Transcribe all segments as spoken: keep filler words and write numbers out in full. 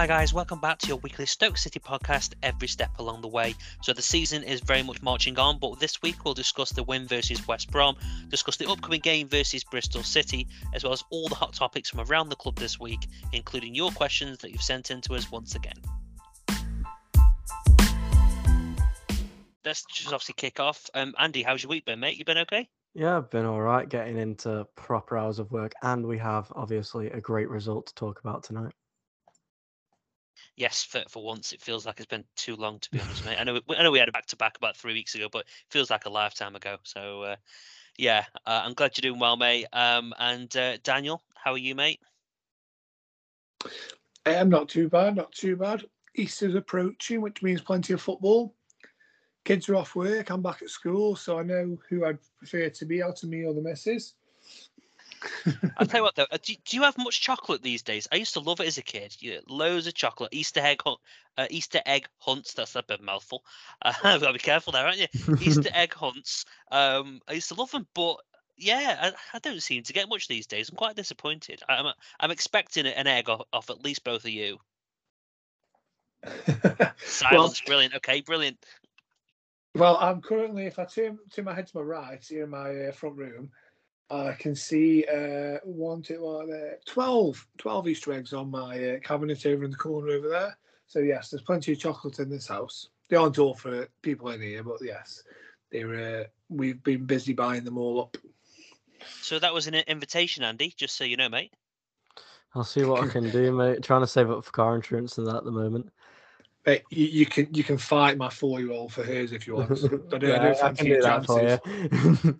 Hi guys, welcome back to your weekly Stoke City podcast, every step along the way. So the season is very much marching on, but this week we'll discuss the win versus West Brom, discuss the upcoming game versus Bristol City, as well as all the hot topics from around the club this week, including your questions that you've sent in to us once again. Let's just obviously kick off. Um, Andy, how's your week been, mate? You been okay? Yeah, I've been all right, getting into proper hours of work, and we have obviously a great result to talk about tonight. Yes, for for once, it feels like it's been too long, to be honest, mate. I know, I know we had a back-to-back about three weeks ago, but it feels like a lifetime ago. So, uh, yeah, uh, I'm glad you're doing well, mate. Um, and uh, Daniel, how are you, mate? I'm not too bad, not too bad. Easter's approaching, which means plenty of football. Kids are off work, I'm back at school, so I know who I'd prefer to be, out of me or the missus. I'll tell you what, though, do, do you have much chocolate these days? I used to love it as a kid. You know, loads of chocolate. Easter egg, uh, Easter egg hunts. That's a bit mouthful. Uh, I've got to be careful there, aren't you? Easter egg hunts. Um, I used to love them, but yeah, I, I don't seem to get much these days. I'm quite disappointed. I'm I'm expecting an egg off, off at least both of you. Silence. Well, brilliant. Okay, brilliant. Well, I'm currently, if I turn, turn my head to my right here in my uh, front room, I can see uh, one, two, one, uh, twelve, twelve Easter eggs on my uh, cabinet over in the corner over there. So, yes, there's plenty of chocolate in this house. They aren't all for people in here, but yes, they're. Uh, we've been busy buying them all up. So that was an invitation, Andy, just so you know, mate. I'll see what I can do, mate. Trying to save up for car insurance and that at the moment. Mate, you, you can you can fight my four-year-old for hers if you want. I don't, yeah, I don't I fancy can do that for you.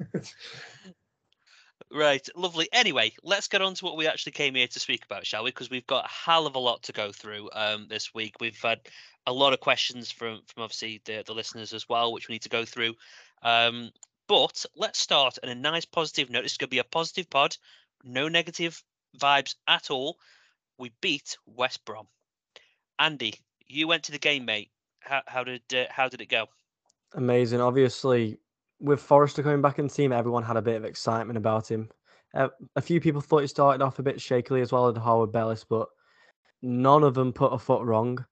Right, lovely. Anyway, let's get on to what we actually came here to speak about, shall we? Because we've got a hell of a lot to go through um, this week. We've had a lot of questions from, from obviously the, the listeners as well, which we need to go through. Um, but let's start on a nice positive note. This is going to be a positive pod. No negative vibes at all. We beat West Brom. Andy, you went to the game, mate. How, how did uh, how did it go? Amazing. Obviously, with Forrester coming back in the team, everyone had a bit of excitement about him. Uh, a few people thought he started off a bit shakily as well as Howard Bellis, but none of them put a foot wrong.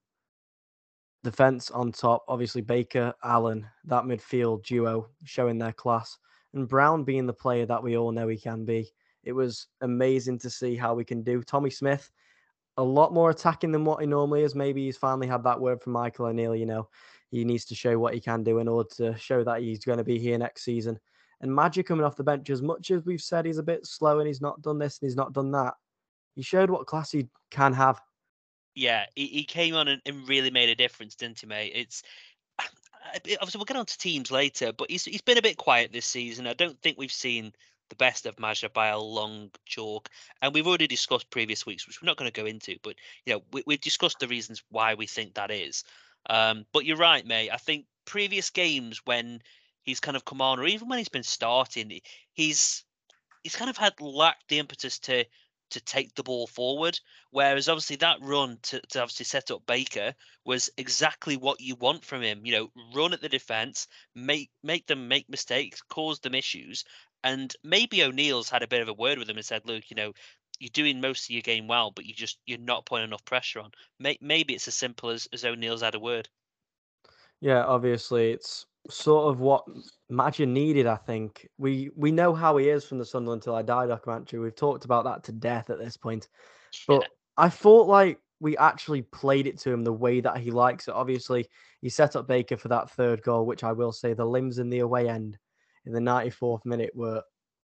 Defence on top, obviously Baker, Allen, that midfield duo showing their class, and Brown being the player that we all know he can be. It was amazing to see how we can do. Tommy Smith, a lot more attacking than what he normally is. Maybe he's finally had that word from Michael O'Neill, you know, he needs to show what he can do in order to show that he's going to be here next season. And Magic coming off the bench, as much as we've said he's a bit slow and he's not done this and he's not done that, he showed what class he can have. Yeah, he, he came on and, and really made a difference, didn't he, mate? It's obviously we'll get on to teams later, but he's he's been a bit quiet this season. I don't think we've seen the best of Maja by a long chalk, and we've already discussed previous weeks, which we're not going to go into. But you know, we, we've discussed the reasons why we think that is. Um, but you're right, mate. I think previous games when he's kind of come on, or even when he's been starting, he's he's kind of had lacked the impetus to to take the ball forward. Whereas obviously that run to, to obviously set up Baker was exactly what you want from him. You know, run at the defence, make make them make mistakes, cause them issues. And maybe O'Neill's had a bit of a word with him and said, look, you know, you're doing most of your game well, but you just you're not putting enough pressure on. Maybe it's as simple as, as O'Neill's had a word. Yeah, obviously it's sort of what Maja needed, I think. We we know how he is from the Sunderland Till I Die documentary. We've talked about that to death at this point. But Yeah. I thought like we actually played it to him the way that he likes it. Obviously, he set up Baker for that third goal, which I will say the limbs in the away end in the ninety-fourth minute were,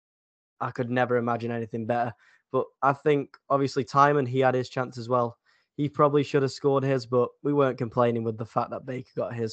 I could never imagine anything better. But I think obviously Timon, he had his chance as well. He probably should have scored his, but we weren't complaining with the fact that Baker got his.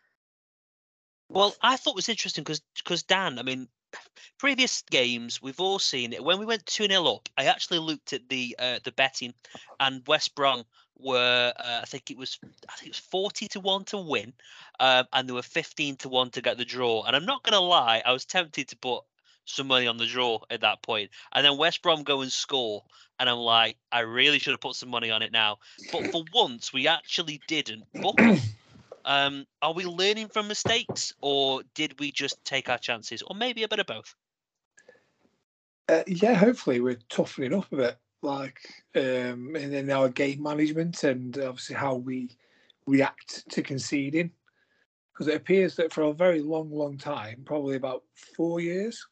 Well, I thought it was interesting because because Dan, I mean, previous games we've all seen it. When we went two nil up, I actually looked at the uh, the betting, and West Brom were uh, I think it was I think it was forty to one to win, um, and they were fifteen to one to get the draw. And I'm not gonna lie, I was tempted to put some money on the draw at that point, and then West Brom go and score, and I'm like, I really should have put some money on it now. But for once, we actually didn't buckle. Um, are we learning from mistakes, or did we just take our chances, or maybe a bit of both? Uh, yeah, hopefully we're toughening up a bit. like um, in, in our game management and obviously how we react to conceding. Because it appears that for a very long, long time, probably about four years,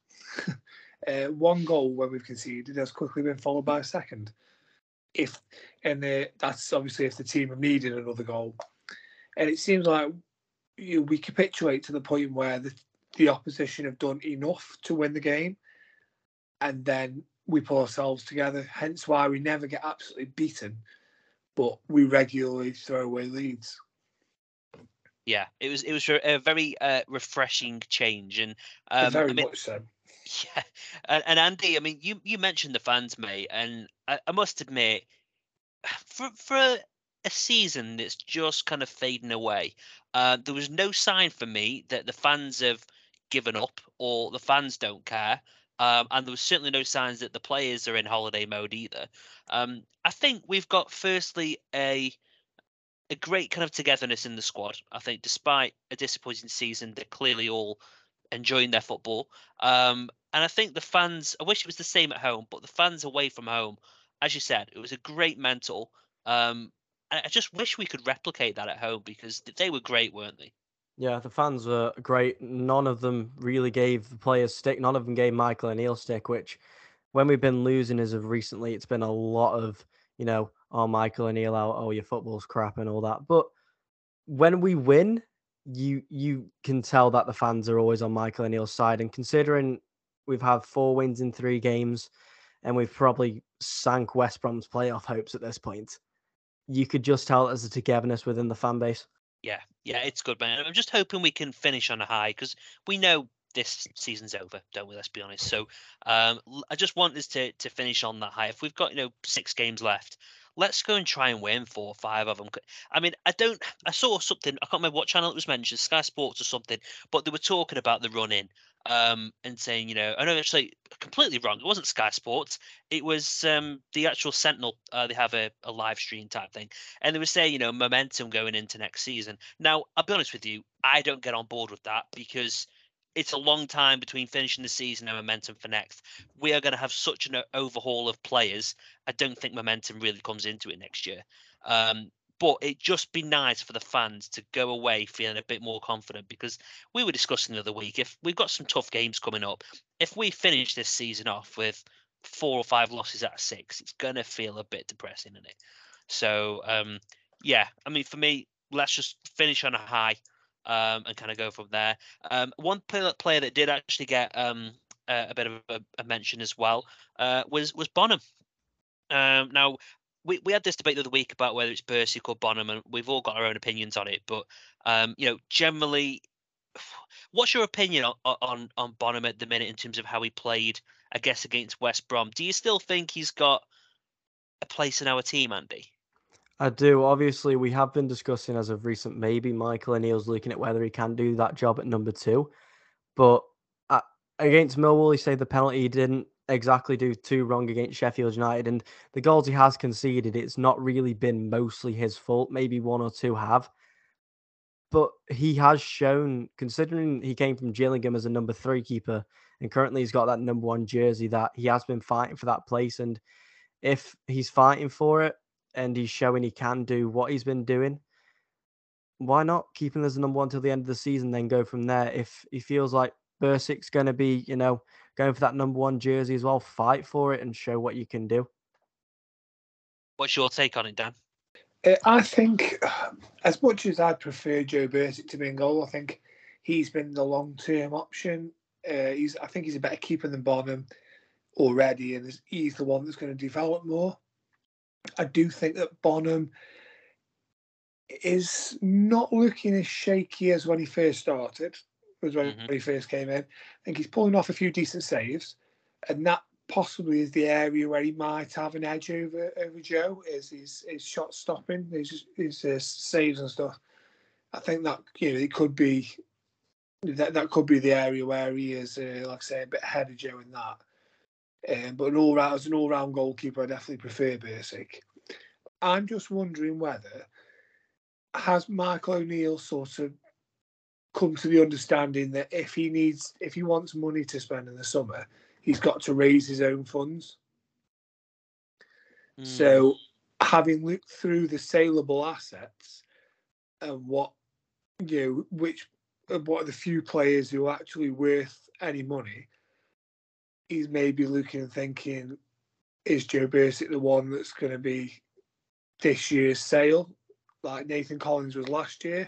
uh, one goal when we've conceded has quickly been followed by a second. If and uh, that's obviously if the team have needed another goal, and it seems like you know, we capitulate to the point where the the opposition have done enough to win the game, and then we pull ourselves together. Hence why we never get absolutely beaten, but we regularly throw away leads. Yeah, it was it was a very uh, refreshing change, and um, very I mean, much so. Yeah, and, and Andy, I mean, you you mentioned the fans, mate, and I, I must admit, for for a, a season that's just kind of fading away, uh, there was no sign for me that the fans have given up or the fans don't care. Um, and there was certainly no signs that the players are in holiday mode either. Um, I think we've got firstly a a great kind of togetherness in the squad. I think despite a disappointing season, they're clearly all enjoying their football. Um, and I think the fans, I wish it was the same at home, but the fans away from home, as you said, it was a great mental. Um, I I just wish we could replicate that at home because they were great, weren't they? Yeah, the fans were great. None of them really gave the players stick. None of them gave Michael O'Neill stick, which when we've been losing as of recently, it's been a lot of, you know, oh, Michael O'Neill out, oh, your football's crap and all that. But when we win, you you can tell that the fans are always on Michael O'Neill's side. And considering we've had four wins in three games and we've probably sank West Brom's playoff hopes at this point, you could just tell there's a togetherness within the fan base. Yeah, yeah, it's good, man. I'm just hoping we can finish on a high because we know this season's over, don't we? Let's be honest. So, um, l- I just want us to to finish on that high. If we've got you know six games left, let's go and try and win four or five of them. I mean, I don't. I saw something. I can't remember what channel it was mentioned, Sky Sports or something, but they were talking about the run in, um, and saying, you know, I know actually completely wrong. It wasn't Sky Sports. It was um the actual Sentinel. Uh, they have a, a live stream type thing, and they were saying, you know, momentum going into next season. Now, I'll be honest with you, I don't get on board with that because it's a long time between finishing the season and momentum for next. We are going to have such an overhaul of players. I don't think momentum really comes into it next year. Um, but it'd just be nice for the fans to go away feeling a bit more confident because we were discussing the other week, if we've got some tough games coming up, if we finish this season off with four or five losses out of six, it's going to feel a bit depressing, isn't it? So, um, yeah, I mean, for me, let's just finish on a high um, and kind of go from there. Um, one player, player that did actually get um, a, a bit of a, a mention as well uh, was was Bonham. Um, now, we, we had this debate the other week about whether it's Bursik or Bonham, and we've all got our own opinions on it. But um, you know, generally, what's your opinion on, on on Bonham at the minute in terms of how he played, I guess, against West Brom? Do you still think he's got a place in our team, Andy? I do. Obviously, we have been discussing as of recent, maybe Michael O'Neill's looking at whether he can do that job at number two. But uh, against Millwall, he said the penalty he didn't exactly do too wrong against Sheffield United. And the goals he has conceded, it's not really been mostly his fault. Maybe one or two have. But he has shown, considering he came from Gillingham as a number three keeper, and currently he's got that number one jersey, that he has been fighting for that place. And if he's fighting for it and he's showing he can do what he's been doing, why not keep him as the number one till the end of the season, then go from there? If he feels like Bursik's going to be, you know, going for that number one jersey as well, fight for it and show what you can do. What's your take on it, Dan? Uh, I think, as much as I prefer Joe Bursick to be in goal, I think he's been the long-term option. Uh, he's, I think he's a better keeper than Bonham already, and he's the one that's going to develop more. I do think that Bonham is not looking as shaky as when he first started, was when Mhm. he first came in. I think he's pulling off a few decent saves, and that possibly is the area where he might have an edge over over Joe, is his, his shot stopping, his, his uh, saves and stuff. I think that, you know, it could be that that could be the area where he is, uh, like I say, a bit ahead of Joe in that. Um, but an all round, as an all round goalkeeper, I definitely prefer Bursick. I'm just wondering whether has Michael O'Neill sort of come to the understanding that if he needs, if he wants money to spend in the summer, he's got to raise his own funds. Mm. So, having looked through the saleable assets and what, you know, which, what are the few players who are actually worth any money, he's maybe looking and thinking, is Joe Bursik the one that's going to be this year's sale, like Nathan Collins was last year?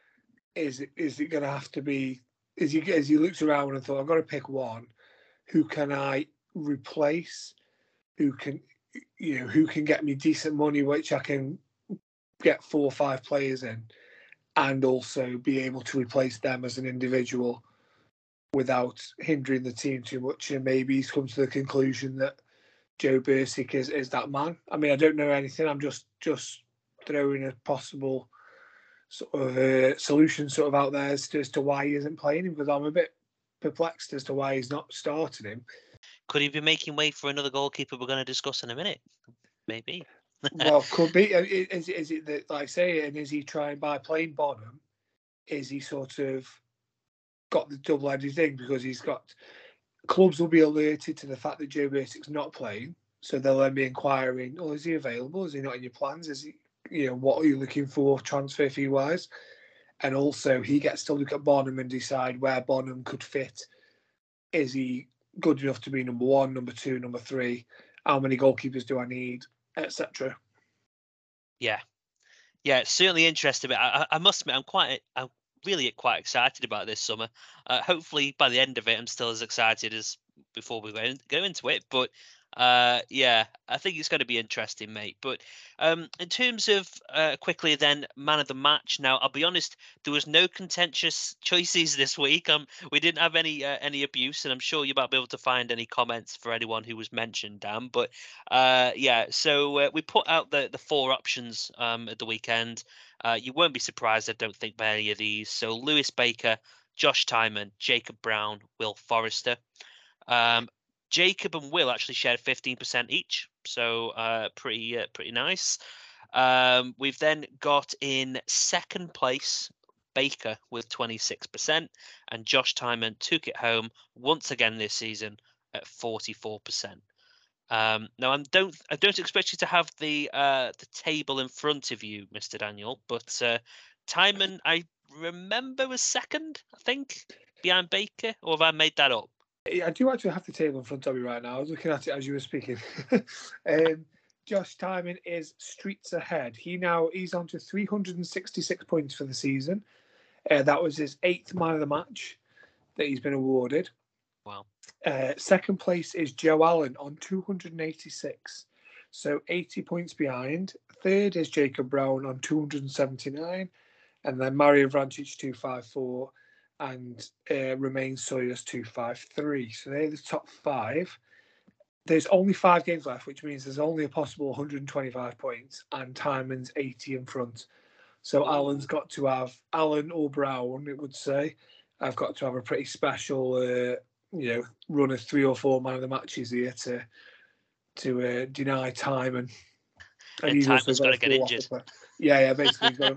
Is it is it going to have to be? Is he as he looked around and thought, I've got to pick one. Who can I replace? Who can you know who can get me decent money, which I can get four or five players in, and also be able to replace them as an individual without hindering the team too much. And maybe he's come to the conclusion that Joe Bursik is, is that man. I mean, I don't know anything. I'm just just throwing a possible sort of uh, solution sort of out there as to, as to why he isn't playing him, because I'm a bit perplexed as to why he's not starting him. Could he be making way for another goalkeeper we're going to discuss in a minute? Maybe. Well, could be. Is, is it that, like I say, and is he trying by playing Bonham? Is he sort of got the double-edged thing because he's got clubs will be alerted to the fact that Joe Bursik's not playing, so they'll then be inquiring, oh, is he available? Is he not in your plans? Is he, you know, what are you looking for transfer fee wise? And also he gets to look at Bonham and decide where Bonham could fit. Is he good enough to be number one, number two, number three? How many goalkeepers do I need, et cetera? Yeah, yeah, it's certainly interesting. I, I must admit, I'm quite, I'm really quite excited about this summer. Uh, hopefully, by the end of it, I'm still as excited as before we go, in, go into it. But uh, yeah, I think it's going to be interesting, mate. But um, in terms of uh, quickly, then man of the match. Now, I'll be honest, there was no contentious choices this week. Um, we didn't have any uh, any abuse, and I'm sure you might be able to find any comments for anyone who was mentioned, Dan. But uh, yeah, so uh, we put out the the four options um, at the weekend. Uh, you won't be surprised, I don't think, by any of these. So Lewis Baker, Josh Tymon, Jacob Brown, Will Forrester. Um, Jacob and Will actually shared fifteen percent each, so uh, pretty uh, pretty nice. Um, we've then got in second place Baker with twenty-six percent, and Josh Tymon took it home once again this season at forty-four percent. Um, now, I don't I don't expect you to have the uh, the table in front of you, Mister Daniel, but uh, Tymon, I remember, was second, I think, behind Baker, or have I made that up? I do actually have the table in front of me right now. I was looking at it as you were speaking. um, Josh Tymon is streets ahead. He now he's on to three hundred sixty-six points for the season. Uh, that was his eighth man of the match that he's been awarded. Wow. Uh, second place is Joe Allen on two hundred eighty-six, so eighty points behind. Third is Jacob Brown on two hundred seventy-nine, and then Mario Vrancic two fifty-four, and uh, Romain Sawyers two fifty-three. So they're the top five. There's only five games left, which means there's only a possible one hundred twenty-five points, and Tymon's eighty in front. So Ooh. Alan's got to have, Alan or Brown, it would say, I've got to have a pretty special, uh, you know, run of three or four man of the matches here to to uh, deny Tymon. And, and he's Tymon's got to get injured. Yeah, yeah, basically. got to...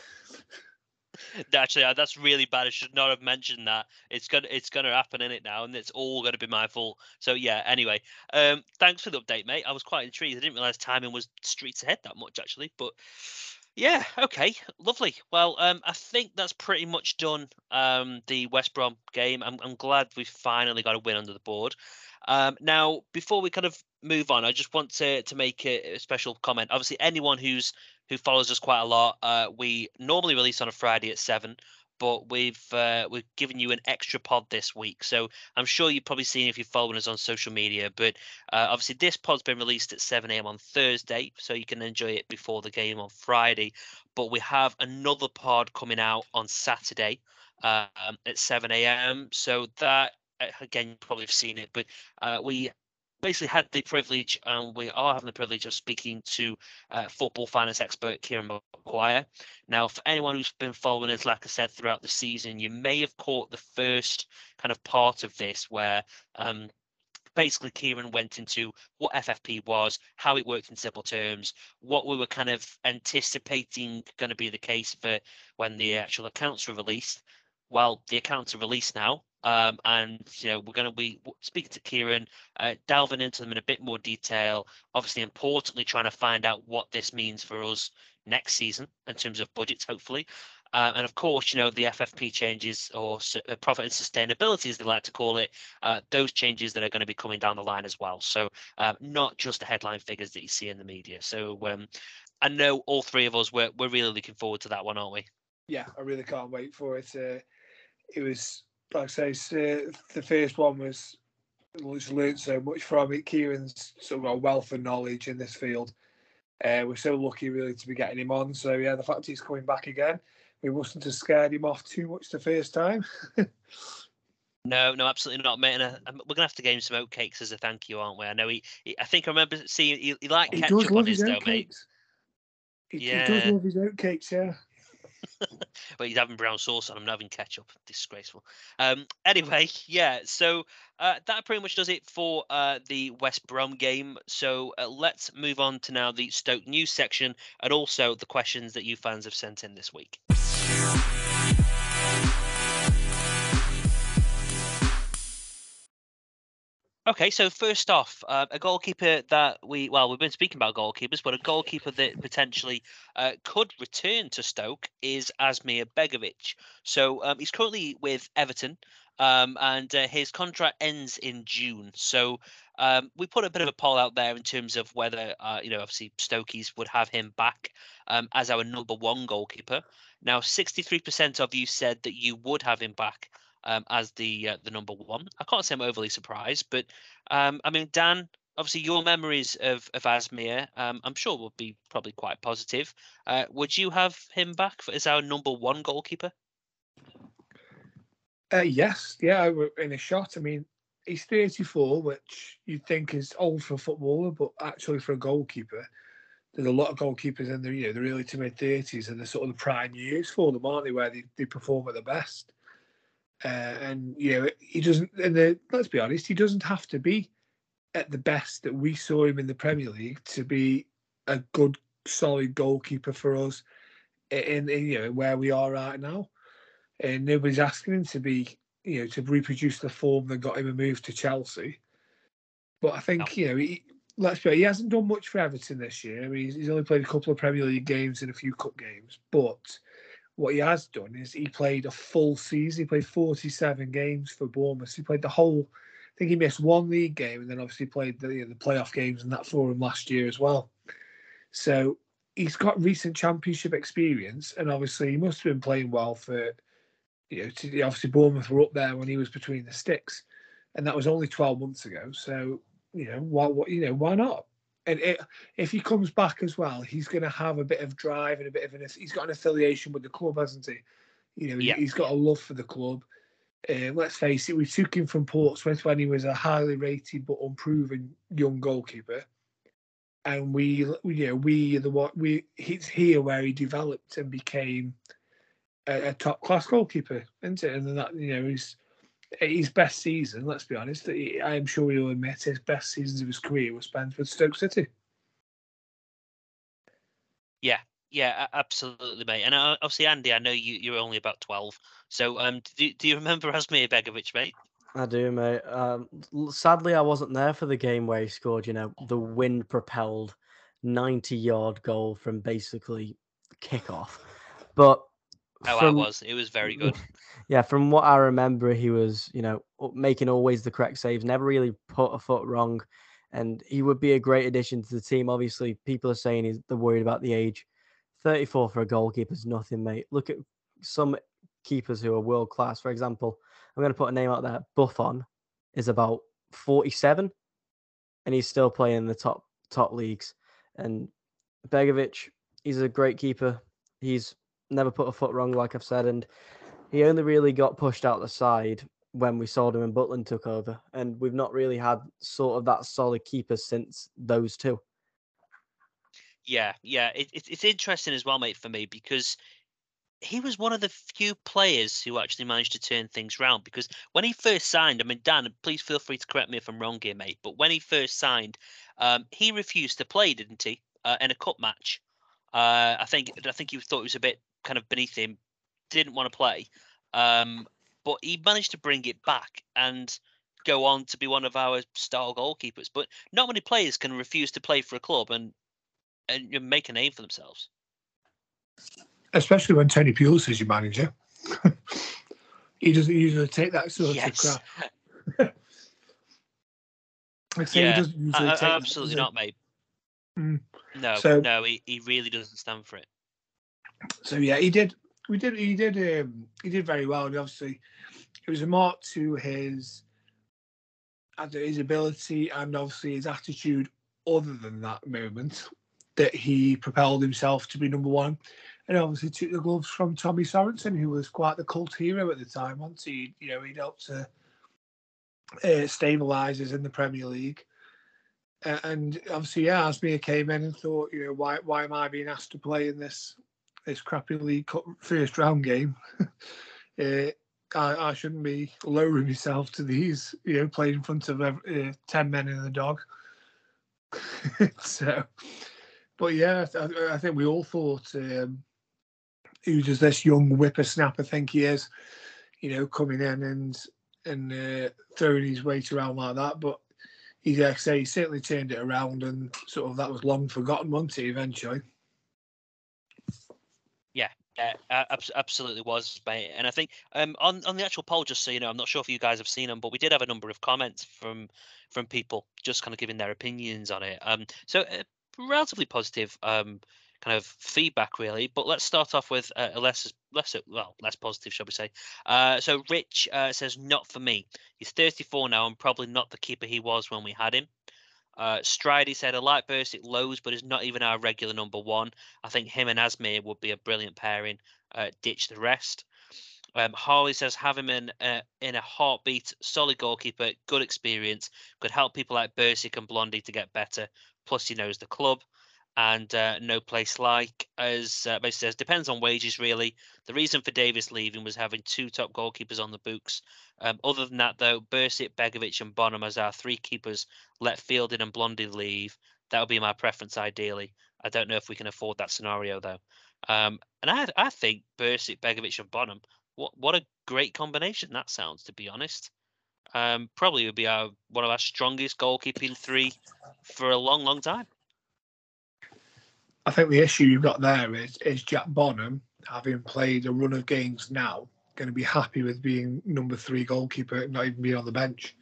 Actually, that's really bad. I should not have mentioned that. It's gonna, it's gonna happen in it now, and it's all gonna be my fault. So yeah. Anyway, um, thanks for the update, mate. I was quite intrigued. I didn't realize Tymon was streets ahead that much, actually. But yeah, okay, lovely. Well, um, I think that's pretty much done. Um, the West Brom game. I'm, I'm glad we finally got a win under the board. Um, now, before we kind of move on, I just want to to make a, a special comment. Obviously, anyone who's who follows us quite a lot, uh, we normally release on a Friday at seven, but we've uh, we've given you an extra pod this week. So I'm sure you've probably seen if you're following us on social media. But uh, obviously, this pod's been released at seven a.m. on Thursday, so you can enjoy it before the game on Friday. But we have another pod coming out on Saturday um, at seven a.m. So that, again, you probably have seen it, but uh, we basically had the privilege, and we are having the privilege of speaking to uh, football finance expert Kieran Maguire. Now, for anyone who's been following us, like I said, throughout the season, you may have caught the first kind of part of this where um, basically Kieran went into what F F P was, how it worked in simple terms, what we were kind of anticipating going to be the case for when the actual accounts were released. Well, the accounts are released now. Um, and, you know, we're going to be speaking to Kieran, uh, delving into them in a bit more detail. Obviously, importantly, trying to find out what this means for us next season in terms of budgets, hopefully. Uh, and of course, you know, the F F P changes, or uh, profit and sustainability, as they like to call it, uh, those changes that are going to be coming down the line as well. So uh, not just the headline figures that you see in the media. So um, I know all three of us, we're, we're really looking forward to that one, aren't we? Yeah, I really can't wait for it. Uh, it was, like I say, uh, the first one was, just learned so much from it. Kieran's sort of got a wealth of knowledge in this field. Uh, we're so lucky, really, to be getting him on. So, yeah, the fact he's coming back again, we mustn't have scared him off too much the first time. No, no, absolutely not, mate. And uh, um, we're gonna have to give him some oatcakes as a thank you, aren't we? I know he. he I think I remember seeing he, he liked He does ketchup love on his his though, mate. oatcakes. He, he does Yeah, love his oatcakes, yeah. but he's having brown sauce on. I'm not having ketchup. Disgraceful. Um. Anyway, yeah. So uh, that pretty much does it for uh the West Brom game. So uh, let's move on to now the Stoke news section, and also the questions that you fans have sent in this week. Okay, so first off, uh, a goalkeeper that we, well, we've been speaking about goalkeepers, but a goalkeeper that potentially uh, could return to Stoke is Asmir Begovic. So um, he's currently with Everton, um, and uh, his contract ends in June. So um, we put a bit of a poll out there in terms of whether, uh, you know, obviously Stokies would have him back um, as our number one goalkeeper. Now, sixty-three percent of you said that you would have him back um, as the uh, the number one. I can't say I'm overly surprised, but um, I mean, Dan, obviously your memories of of Asmir, um, I'm sure will be probably quite positive. Uh, would you have him back for, as our number one goalkeeper? Uh, yes, yeah, in a shot. I mean, he's thirty-four, which you'd think is old for a footballer, but actually for a goalkeeper, there's a lot of goalkeepers in the, you know, the early to mid thirties and the sort of the prime years for them, aren't they, where they, they perform at the best. Uh, and you know, he doesn't. And the, let's be honest, he doesn't have to be at the best that we saw him in the Premier League to be a good, solid goalkeeper for us in, in you know where we are right now. And nobody's asking him to be, you know, to reproduce the form that got him a move to Chelsea. But I think, no. you know, he, let's be honest, he hasn't done much for Everton this year. I mean, he's, he's only played a couple of Premier League games and a few cup games. But what he has done is he played a full season. He played forty-seven games for Bournemouth. He played the whole. I think he missed one league game and then obviously played the, you know, the playoff games and that for him last year as well. So he's got recent championship experience, and obviously he must have been playing well for. You know, to, obviously Bournemouth were up there when he was between the sticks, and that was only twelve months ago. So you know, why, what, you know, why not? And it, if he comes back as well, he's going to have a bit of drive and a bit of an. He's got an affiliation with the club, hasn't he? You know, yeah. he's got a love for the club. Uh, let's face it, we took him from Portsmouth when he was a highly rated but unproven young goalkeeper, and we, you know, we the what we he's here where he developed and became a, a top class goalkeeper, isn't it? And then that, you know, he's his best season. Let's be honest, I am sure he'll admit his best seasons of his career were spent with Stoke City. Yeah, yeah, absolutely, mate. And uh, obviously, Andy, I know you you're only about twelve. So, um, do do you remember Asmir Begovic, mate? I do, mate. Um, sadly, I wasn't there for the game where he scored, you know, the wind-propelled ninety-yard goal from basically kickoff. But oh, from, I was. It was very good. Yeah, from what I remember, he was, you know, making always the correct saves, never really put a foot wrong, and he would be a great addition to the team. Obviously, people are saying he's they're worried about the age. thirty-four for a goalkeeper is nothing, mate. Look at some keepers who are world class. For example, I'm going to put a name out there. Buffon is about forty-seven, and he's still playing in the top top leagues. And Begovic, he's a great keeper. He's never put a foot wrong, like I've said, and he only really got pushed out the side when we sold him and Butland took over, and we've not really had sort of that solid keeper since those two. Yeah, yeah, it, it, it's interesting as well, mate, for me, because he was one of the few players who actually managed to turn things around. Because when he first signed, I mean, Dan, please feel free to correct me if I'm wrong here, mate, but when he first signed, um, he refused to play, didn't he, uh, in a cup match? Uh, I think I think he thought it was a bit kind of beneath him, didn't want to play. Um, but he managed to bring it back and go on to be one of our star goalkeepers. But not many players can refuse to play for a club and and make a name for themselves. Especially when Tony Pulis is your manager. He doesn't usually take that sort yes. of crap. I say yeah, he doesn't usually I, I, take absolutely that, not, mate. Mm. No, so, no, he, he really doesn't stand for it. So yeah, he did. We did. He did. Um, he did very well. And obviously, it was a mark to his his ability and obviously his attitude. Other than that moment, that he propelled himself to be number one, and obviously took the gloves from Tommy Sorensen, who was quite the cult hero at the time. Once he, you know, he'd helped to uh, stabilise us in the Premier League. Uh, and obviously, yeah, Asmir came in and thought, you know, why why am I being asked to play in this this crappy League Cup first round game? uh, I, I shouldn't be lowering myself to these, you know, playing in front of uh, ten men and a dog. so, but yeah, I, I think we all thought um, he was just this young whippersnapper. I think he is, you know, coming in and and uh, throwing his weight around like that. But he, like I say, he certainly turned it around, and sort of that was long forgotten, wasn't it? Eventually. Yeah, yeah, uh, absolutely was, mate. And I think um, on on the actual poll, just so you know, I'm not sure if you guys have seen them, but we did have a number of comments from from people just kind of giving their opinions on it. Um, so uh, relatively positive um kind of feedback, really. But let's start off with uh, a less less well less positive, shall we say? Uh, so Rich uh, says not for me. He's thirty-four now and probably not the keeper he was when we had him. Uh, Stridey said, I like Bursic loads, but is not even our regular number one. I think him and Asmir would be a brilliant pairing. Uh, ditch the rest. Um, Harley says, have him in, uh, in a heartbeat, solid goalkeeper, good experience, could help people like Bursic and Blondie to get better. Plus, he knows the club. And uh, no place like, as uh, basically says, depends on wages, really. The reason for Davis leaving was having two top goalkeepers on the books. Um, other than that, though, Bursic, Begovic, and Bonham as our three keepers, let Fielding and Blondie leave. That would be my preference, ideally. I don't know if we can afford that scenario, though. Um, and I, I think Bursic, Begovic, and Bonham, what what a great combination that sounds, to be honest. Um, probably would be our one of our strongest goalkeeping three for a long, long time. I think the issue you've got there is is Jack Bonham, having played a run of games now, going to be happy with being number three goalkeeper, not even being on the bench.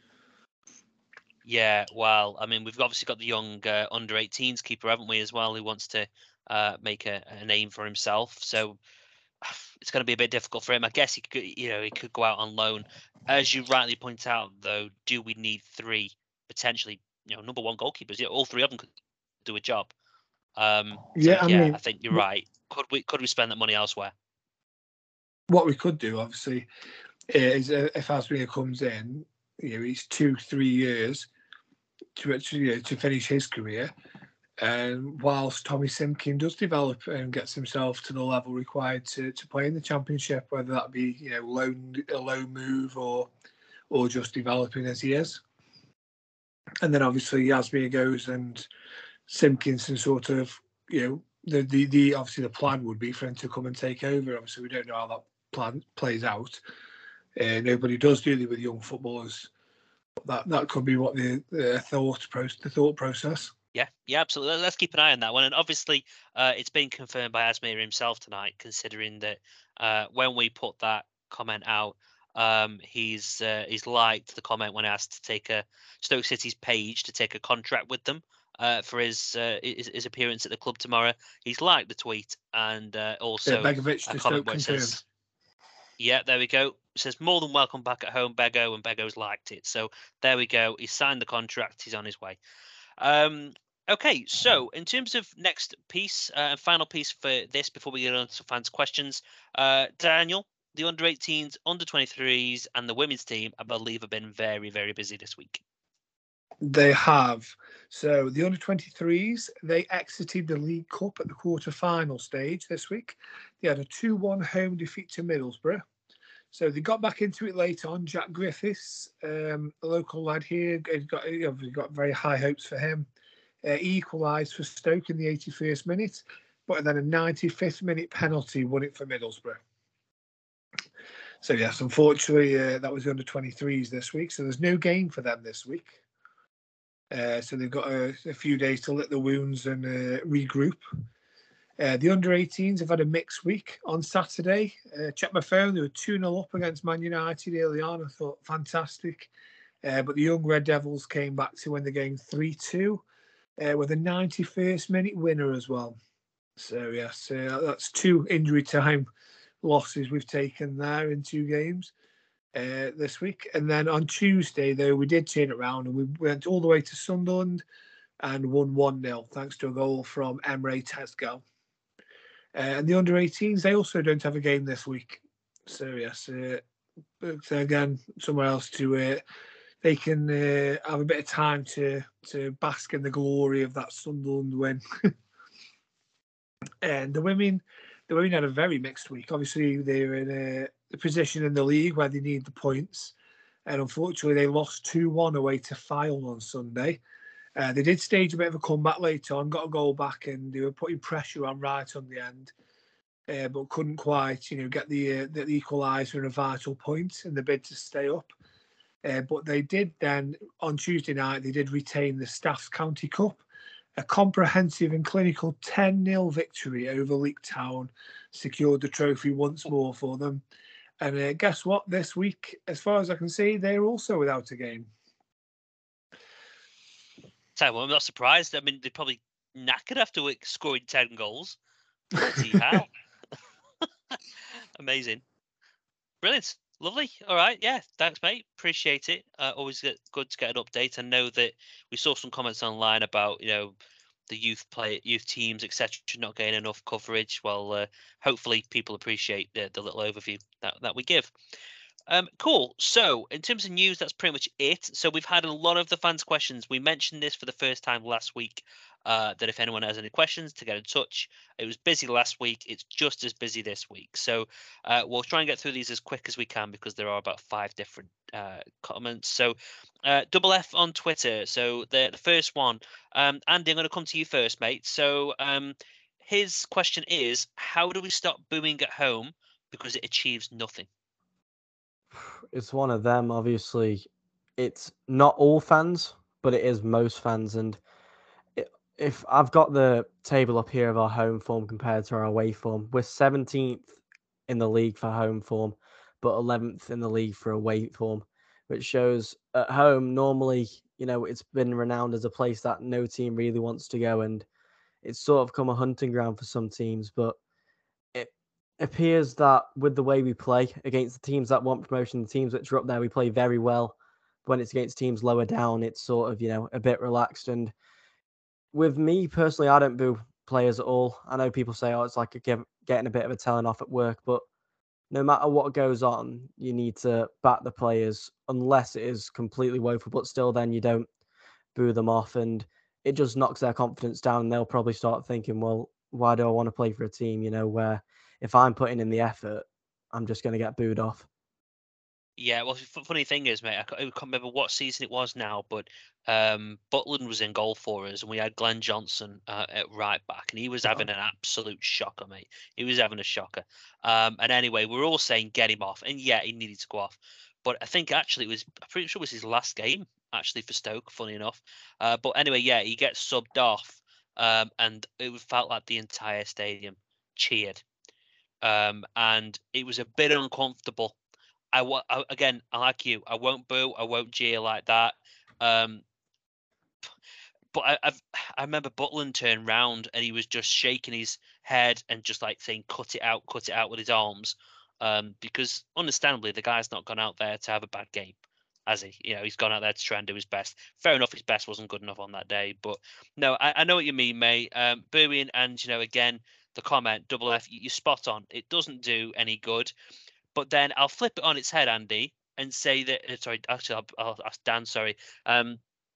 Yeah, well, I mean, we've obviously got the young uh, under eighteens keeper, haven't we, as well, who wants to uh, make a, a name for himself. So it's going to be a bit difficult for him. I guess he could, you know, he could go out on loan. As you rightly point out, though, do we need three potentially, you know, number one goalkeepers? Yeah, all three of them could do a job. Um, so Yeah, I yeah, mean, I think you're right. Could we could we spend that money elsewhere? What we could do, obviously, is uh, if Asmir comes in, you know, he's two, three years to actually, you know, to finish his career, and whilst Tommy Simkin does develop and gets himself to the level required to, to play in the Championship, whether that be, you know, loan a low move or or just developing as he is, and then obviously Asmir goes and Simpkinson sort of, you know, the, the, the obviously the plan would be for him to come and take over. Obviously, we don't know how that plan plays out. Uh, nobody does, do they, with young footballers? That that could be what the, the thought process, the thought process. Yeah, yeah, absolutely. Let's keep an eye on that one. And obviously, uh, it's been confirmed by Asmir himself tonight, considering that uh, when we put that comment out, um, he's uh, he's liked the comment when asked to take a Stoke City's page to take a contract with them uh, for his, uh, his his appearance at the club tomorrow. He's liked the tweet and uh, also yeah, Begovic a to comment Stoke where it confirmed. says, yeah, there we go. It says more than welcome back at home, Bego, and Bego's liked it. So there we go. He's signed the contract. He's on his way. Um, okay, so in terms of next piece and uh, final piece for this, before we get on to fans' questions, uh, Daniel, the under eighteens, under twenty-threes, and the women's team, I believe, have been very, very busy this week. They have. So the under twenty-threes, they exited the League Cup at the quarter-final stage this week. They had a two one home defeat to Middlesbrough. So they got back into it late on. Jack Griffiths, um, a local lad here, got, got, got very high hopes for him. Uh, he equalised for Stoke in the eighty-first minute, but then a ninety-fifth minute penalty won it for Middlesbrough. So yes, unfortunately, uh, that was the under twenty-threes this week. So there's no game for them this week. Uh, so they've got a, a few days to lick the wounds and uh, regroup. Uh, the under eighteens have had a mixed week on Saturday. Uh, checked my phone, they were two nil up against Man United early on. I thought, fantastic. Uh, but the young Red Devils came back to win the game three two uh, with a ninety-first minute winner as well. So, yes, uh, that's two injury time losses we've taken there in two games uh, this week. And then on Tuesday, though, we did turn it around and we went all the way to Sunderland and won one nil thanks to a goal from Emre Tezgel. Uh, and the under eighteens, they also don't have a game this week. So, yes, uh, but again, somewhere else to uh, they can uh, have a bit of time to to bask in the glory of that Sunderland win. And the women, the women had a very mixed week. Obviously, they're in a, a position in the league where they need the points, and unfortunately, they lost two one away to Fylde on Sunday. Uh, they did stage a bit of a comeback later on, got a goal back, and they were putting pressure on right on the end, uh, but couldn't quite, you know, get the uh, the equaliser and a vital point in the bid to stay up. Uh, but they did then, on Tuesday night, they did retain the Staffs County Cup, a comprehensive and clinical ten nil victory over Leek Town, secured the trophy once more for them. And uh, guess what? This week, as far as I can see, they're also without a game. So well, I'm not surprised. I mean, they're probably knackered after scoring ten goals. Bloody hell. Amazing. Brilliant. Lovely. All right. Yeah. Thanks, mate. Appreciate it. Uh, always get, good to get an update. I know that we saw some comments online about, you know, the youth play, youth teams, et cetera, not getting enough coverage. Well, uh, hopefully people appreciate the, the little overview that, that we give. Um, cool. So, in terms of news, that's pretty much it. So, we've had a lot of the fans' questions. We mentioned this for the first time last week. Uh, that if anyone has any questions, to get in touch. It was busy last week. It's just as busy this week. So, uh, we'll try and get through these as quick as we can because there are about five different uh, comments. So, uh, Double F on Twitter. So, the, the first one, um, Andy, I'm going to come to you first, mate. So, um, his question is, how do we stop booing at home because it achieves nothing? It's one of them. Obviously, it's not all fans, but it is most fans. And it, if I've got the table up here of our home form compared to our away form, we're seventeenth in the league for home form, but eleventh in the league for away form, which shows at home, normally, you know, it's been renowned as a place that no team really wants to go. And it's sort of come a hunting ground for some teams, but it appears that with the way we play against the teams that want promotion, the teams which are up there, we play very well. When it's against teams lower down, it's sort of, you know, a bit relaxed. And with me personally, I don't boo players at all. I know people say, oh, it's like a, getting a bit of a telling off at work, but no matter what goes on, you need to back the players unless it is completely woeful, but still then you don't boo them off, and it just knocks their confidence down, and they'll probably start thinking, well, why do I want to play for a team, you know, where if I'm putting in the effort, I'm just going to get booed off. Yeah, well, the funny thing is, mate, I can't, I can't remember what season it was now, but um, Butland was in goal for us, and we had Glenn Johnson uh, at right back, and he was having an absolute shocker, mate. He was having a shocker. Um, and anyway, we we're all saying get him off, and yeah, he needed to go off. But I think actually it was, I'm pretty sure it was his last game actually for Stoke, funny enough. Uh, but anyway, yeah, he gets subbed off, um, and it felt like the entire stadium cheered, um, and it was a bit uncomfortable. I, I again, I like you. I won't boo. I won't jeer like that. Um, but I, I've I remember Butland turned round and he was just shaking his head and just like saying, "Cut it out, cut it out" with his arms, um, because understandably the guy's not gone out there to have a bad game, has he? You know, he's gone out there to try and do his best. Fair enough, his best wasn't good enough on that day, but no, I, I know what you mean, mate. Um, booing and you know, again, the comment, double F, you're spot on. It doesn't do any good. But then I'll flip it on its head, Andy, and say that. uh, Sorry, actually, I'll, I'll ask Dan. Sorry. Um,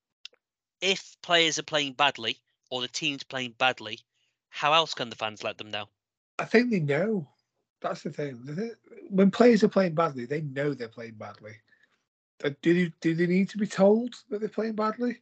if players are playing badly or the team's playing badly, how else can the fans let them know? I think they know. That's the thing. When players are playing badly, they know they're playing badly. Do they, do they need to be told that they're playing badly?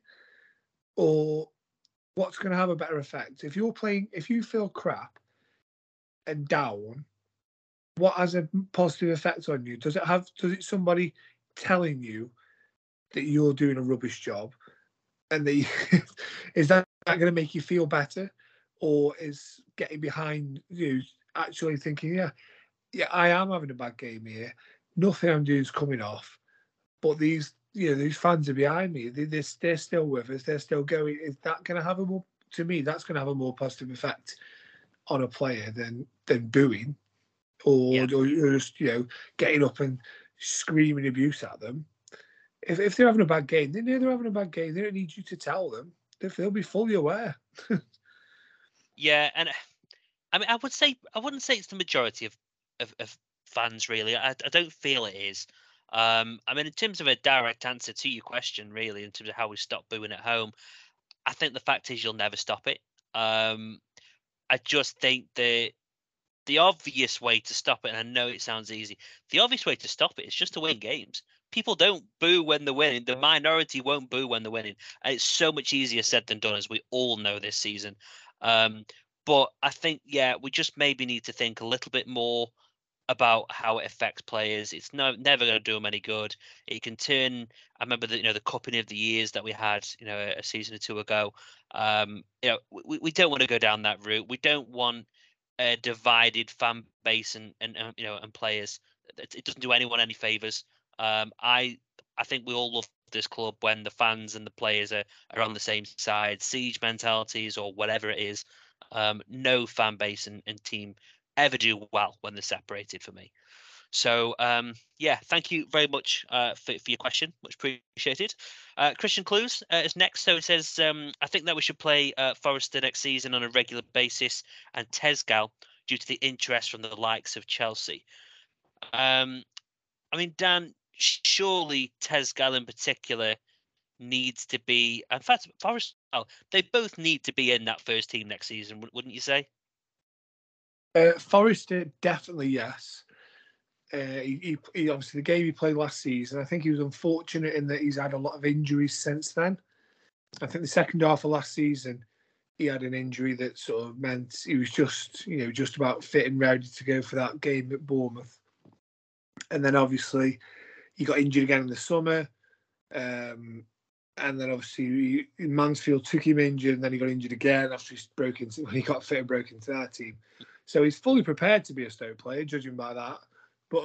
Or what's going to have a better effect? If you're playing, if you feel crap and down, what has a positive effect on you? Does it have? Does it somebody telling you that you're doing a rubbish job, and that you, is that, that going to make you feel better, or is getting behind you actually thinking, yeah, yeah, I am having a bad game here. Nothing I'm doing is coming off, but these, you know, these fans are behind me. They, they're, they're still with us. They're still going. Is that going to have a more? To me, that's going to have a more positive effect on a player than than booing, or, Yeah. or, or just, you know, getting up and screaming abuse at them. If if they're having a bad game, they know they're having a bad game. They don't need you to tell them. They'll be fully aware. Yeah, and I mean, I would say I wouldn't say it's the majority of of, of fans really. I, I don't feel it is. Um, I mean, in terms of a direct answer to your question, really, in terms of how we stop booing at home, I think the fact is you'll never stop it. Um, I just think that the obvious way to stop it, and I know it sounds easy, the obvious way to stop it is just to win games. People don't boo when they're winning. The minority won't boo when they're winning. And it's so much easier said than done, as we all know this season. Um, but I think, yeah, we just maybe need to think a little bit more about how it affects players. It's no never going to do them any good. It can turn. I remember the you know the cupping of the years that we had you know a, a season or two ago. Um, you know we, we don't want to go down that route. We don't want a divided fan base and and uh, you know and players. It, it doesn't do anyone any favors. Um, I I think we all love this club when the fans and the players are, are on the same side. Siege mentalities or whatever it is. Um, no fan base and, and team ever do well when they're separated for me. So um, yeah, thank you very much uh, for, for your question, much appreciated. Uh, Christian Clues uh, is next. So it says, um, I think that we should play uh, Forrester next season on a regular basis, and Tezgal due to the interest from the likes of Chelsea. Um, I mean, Dan, surely Tezgal in particular needs to be. In fact, Forrester, oh, they both need to be in that first team next season, wouldn't you say? Uh, Forrester, definitely yes. Uh, he, he, he obviously the game he played last season, I think he was unfortunate in that he's had a lot of injuries since then. I think the second half of last season, he had an injury that sort of meant he was just, you know, just about fit and ready to go for that game at Bournemouth. And then obviously he got injured again in the summer. Um, and then obviously he, Mansfield took him injured, and then he got injured again after he broke into when he got fit and broke into their team. So he's fully prepared to be a Stoke player, judging by that. But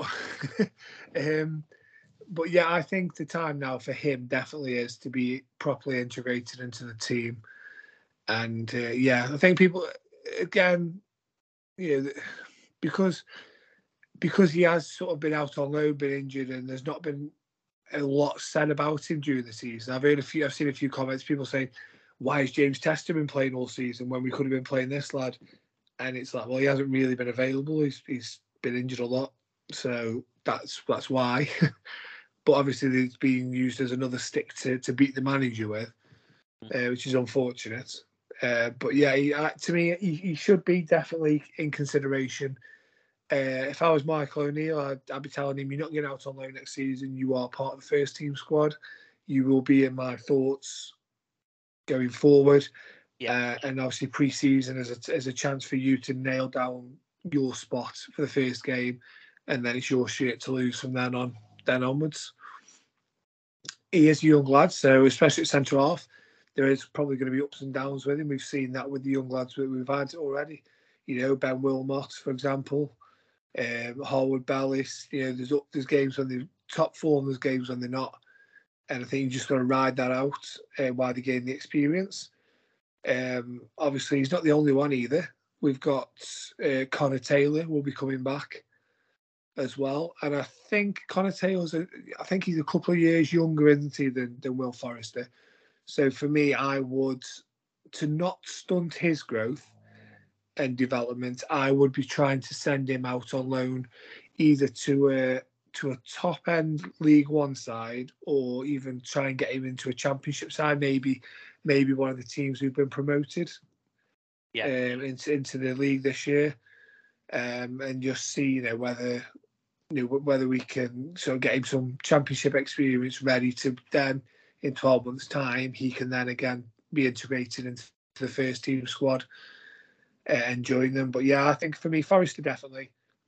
um, but yeah, I think the time now for him definitely is to be properly integrated into the team. And uh, yeah, I think people again, you know, because because he has sort of been out on loan, been injured, and there's not been a lot said about him during the season. I've heard a few, I've seen a few comments, people saying, "Why is James Tester been playing all season when we could have been playing this lad?" And it's like, well, he hasn't really been available. He's he's been injured a lot, so that's that's why. But obviously, it's being used as another stick to, to beat the manager with, uh, which is unfortunate. Uh, but yeah, he, uh, to me, he, he should be definitely in consideration. Uh, if I was Michael O'Neill, I'd, I'd be telling him, you're not getting out on loan next season. You are part of the first team squad. You will be in my thoughts going forward. Yeah. Uh, and obviously pre-season is a, is a chance for you to nail down your spot for the first game, and then it's your shit to lose from then on, then onwards. He is a young lad, so especially at centre half, there is probably going to be ups and downs with him. We've seen that with the young lads that we've had already. You know, Ben Wilmot, for example, um, Harwood Bellis. You know, there's there's games when they're top form, there's games when they're not, and I think you just got to ride that out uh, while they gain the experience. Um, obviously, he's not the only one either. We've got uh, Connor Taylor will be coming back as well, and I think Connor Taylor's a, I think he's a couple of years younger, isn't he, than, than Will Forrester. So for me, I would, to not stunt his growth and development, I would be trying to send him out on loan, either to a to a top end League One side, or even try and get him into a Championship side. Maybe maybe one of the teams who've been promoted, yeah, um, into into the league this year, um, and just see you know whether. You know, whether we can sort of get him some Championship experience ready to then, in twelve months' time, he can then again be integrated into the first team squad uh, and join them. But yeah, I think for me, Forrester definitely,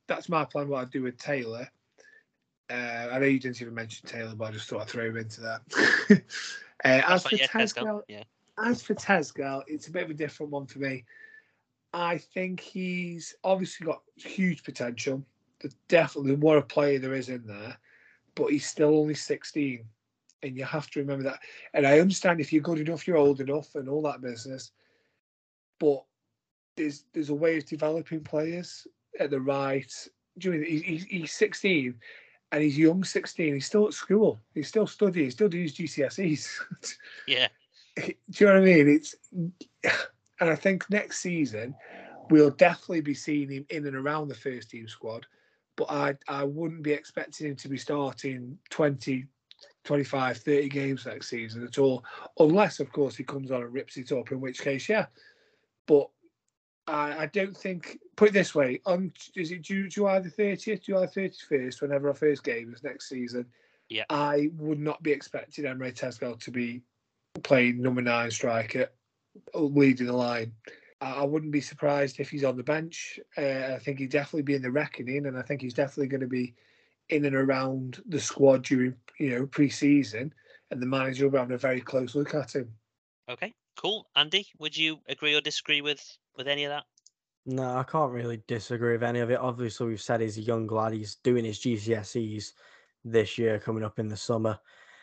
that's my plan. What I'd do with Taylor. Uh, I know you didn't even mention Taylor, but I just thought I'd throw him into that. uh, as for yeah, Tezgel, yeah. as for Tezgel, it's a bit of a different one for me. I think he's obviously got huge potential. There's definitely what a player there is in there, but he's still only sixteen, and you have to remember that. And I understand if you're good enough, you're old enough, and all that business. But there's there's a way of developing players at the right. Do you mean he's, he's sixteen? And he's young, sixteen. He's still at school. He's still studying. He's still doing his G C S Es. Yeah. Do you know what I mean? It's, and I think next season we'll definitely be seeing him in and around the first team squad. But I I wouldn't be expecting him to be starting twenty, twenty-five, thirty games next season at all. Unless, of course, he comes on and rips it up, in which case, yeah. But I, I don't think, put it this way, on is it July the thirtieth, July thirty-first, whenever our first game is next season, yeah. I would not be expecting Emre Tezgel to be playing number nine striker, leading the line. I, I wouldn't be surprised if he's on the bench. Uh, I think he'd definitely be in the reckoning, and I think he's definitely going to be in and around the squad during, you know, pre-season, and the manager will be having a very close look at him. Okay, cool. Andy, would you agree or disagree with, with any of that? No, I can't really disagree with any of it. Obviously, we've said he's a young lad. He's doing his G C S Es this year, coming up in the summer.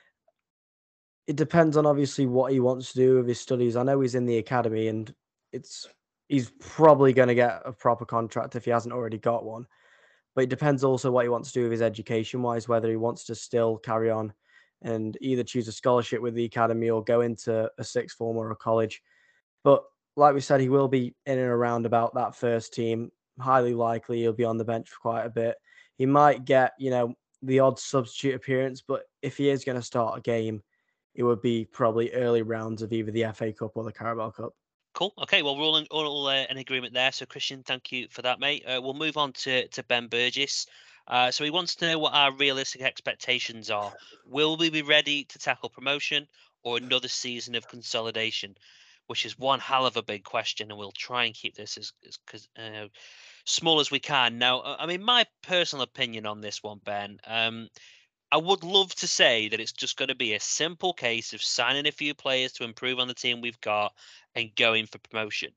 It depends on obviously what he wants to do with his studies. I know he's in the academy, and it's he's probably going to get a proper contract if he hasn't already got one. But it depends also what he wants to do with his education-wise, whether he wants to still carry on and either choose a scholarship with the academy or go into a sixth form or a college. But like we said, he will be in and around about that first team. Highly likely he'll be on the bench for quite a bit. He might get, you know, the odd substitute appearance, but if he is going to start a game, it would be probably early rounds of either the F A Cup or the Carabao Cup. Cool. Okay, well, we're all, in, all uh, in agreement there. So, Christian, thank you for that, mate. Uh, we'll move on to, to Ben Burgess. Uh, so he wants to know what our realistic expectations are. Will we be ready to tackle promotion or another season of consolidation? Which is one hell of a big question, and we'll try and keep this as, as uh, small as we can. Now, I mean, my personal opinion on this one, Ben, um, I would love to say that it's just going to be a simple case of signing a few players to improve on the team we've got and going for promotion.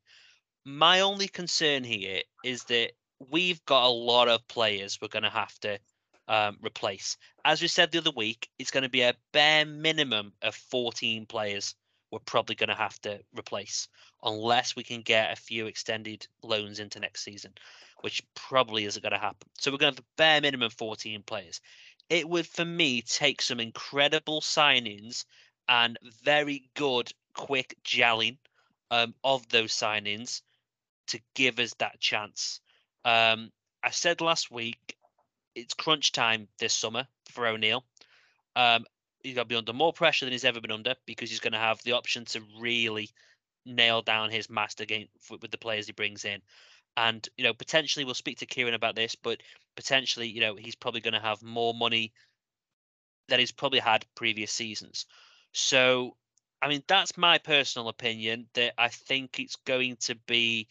My only concern here is that we've got a lot of players we're going to have to um, replace. As we said the other week, it's going to be a bare minimum of fourteen players we're probably going to have to replace unless we can get a few extended loans into next season, which probably isn't going to happen. So we're going to have a bare minimum fourteen players. It would, for me, take some incredible signings and very good, quick gelling um, of those signings to give us that chance. Um, I said last week, it's crunch time this summer for O'Neill. Um, he's got to be under more pressure than he's ever been under because he's going to have the option to really nail down his master game with the players he brings in. And, you know, potentially we'll speak to Kieran about this, but potentially, you know, he's probably going to have more money than he's probably had previous seasons. So, I mean, that's my personal opinion, that I think it's going to be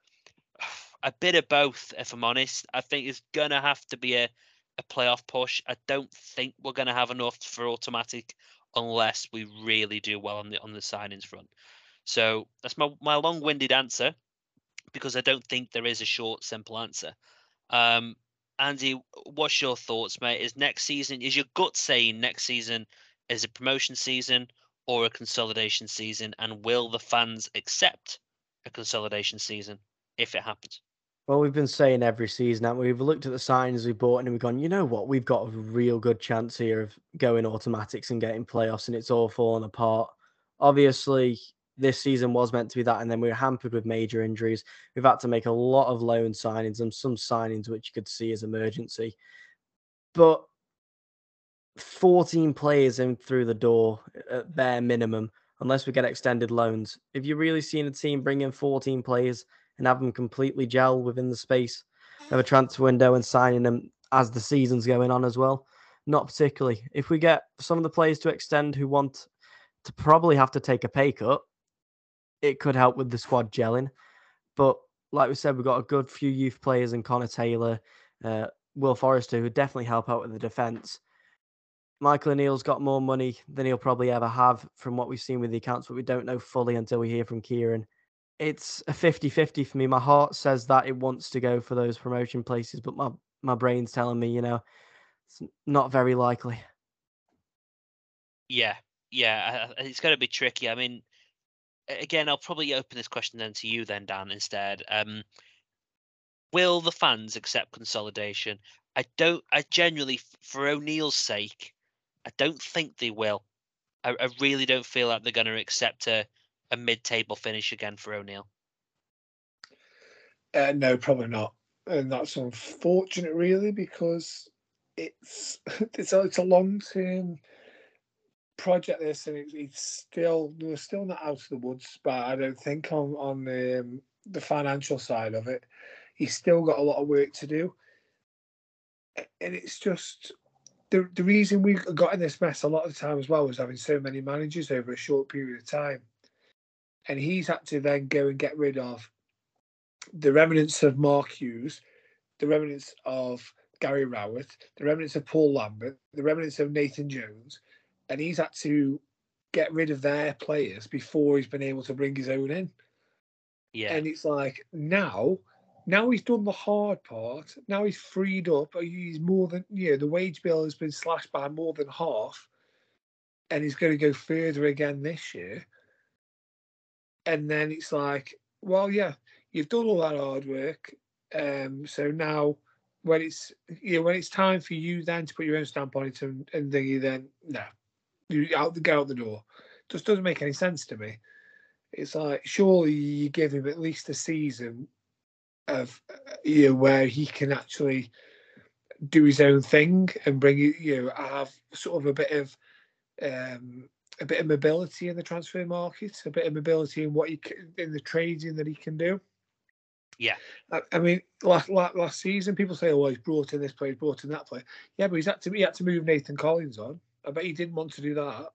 a bit of both, if I'm honest. I think it's going to have to be a, a playoff push. I don't think we're going to have enough for automatic unless we really do well on the on the signings front. So that's my, my long-winded answer, because I don't think there is a short, simple answer. Um, Andy, what's your thoughts, mate? Is next season, is your gut saying next season is a promotion season or a consolidation season? And will the fans accept a consolidation season if it happens? Well, we've been saying every season that we've looked at the signings we bought and we've gone, you know what, we've got a real good chance here of going automatics and getting playoffs, and it's all fallen apart. Obviously, this season was meant to be that, and then we were hampered with major injuries. We've had to make a lot of loan signings and some signings which you could see as emergency. But fourteen players in through the door at bare minimum, unless we get extended loans. If you're really seeing a team bring in fourteen players and have them completely gel within the space of a transfer window and signing them as the season's going on as well, not particularly. If we get some of the players to extend who want to probably have to take a pay cut, it could help with the squad gelling. But like we said, we've got a good few youth players in Connor Taylor uh, Will Forrester, who would definitely help out with the defence. Michael O'Neill's got more money than he'll probably ever have from what we've seen with the accounts, but we don't know fully until we hear from Kieran. It's a fifty-fifty for me. My heart says that it wants to go for those promotion places, but my, my brain's telling me, you know, it's not very likely. Yeah, yeah, it's going to be tricky. I mean, again, I'll probably open this question then to you then, Dan, instead. Um, will the fans accept consolidation? I don't, I genuinely, for O'Neill's sake, I don't think they will. I, I really don't feel like they're going to accept a, a mid-table finish again for O'Neill. Uh, no, probably not. And that's unfortunate, really, because it's it's a, it's a long-term project, this, and it's, it's still we're still not out of the woods. But I don't think on on the um, the financial side of it, he's still got a lot of work to do. And it's just the the reason we got in this mess a lot of the time as well was having so many managers over a short period of time, and he's had to then go and get rid of the remnants of Mark Hughes, the remnants of Gary Rowett, the remnants of Paul Lambert, the remnants of Nathan Jones, and he's had to get rid of their players before he's been able to bring his own in. Yeah. And it's like now, now he's done the hard part. Now he's freed up. He's more than, you know, the wage bill has been slashed by more than half, and he's going to go further again this year. And then it's like, well, yeah, you've done all that hard work. Um, so now, when it's you know, when it's time for you then to put your own stamp on it and, and thingy, then no, you out the go out the door. Just doesn't make any sense to me. It's like surely you give him at least a season of you know where he can actually do his own thing and bring it. You know, have sort of a bit of um, a bit of mobility in the transfer market, a bit of mobility in what he can, in the trading that he can do. Yeah, I, I mean, last, last last season, people say, "Oh, he's brought in this player, brought in that player." Yeah, but he's had to he had to move Nathan Collins on. I bet he didn't want to do that.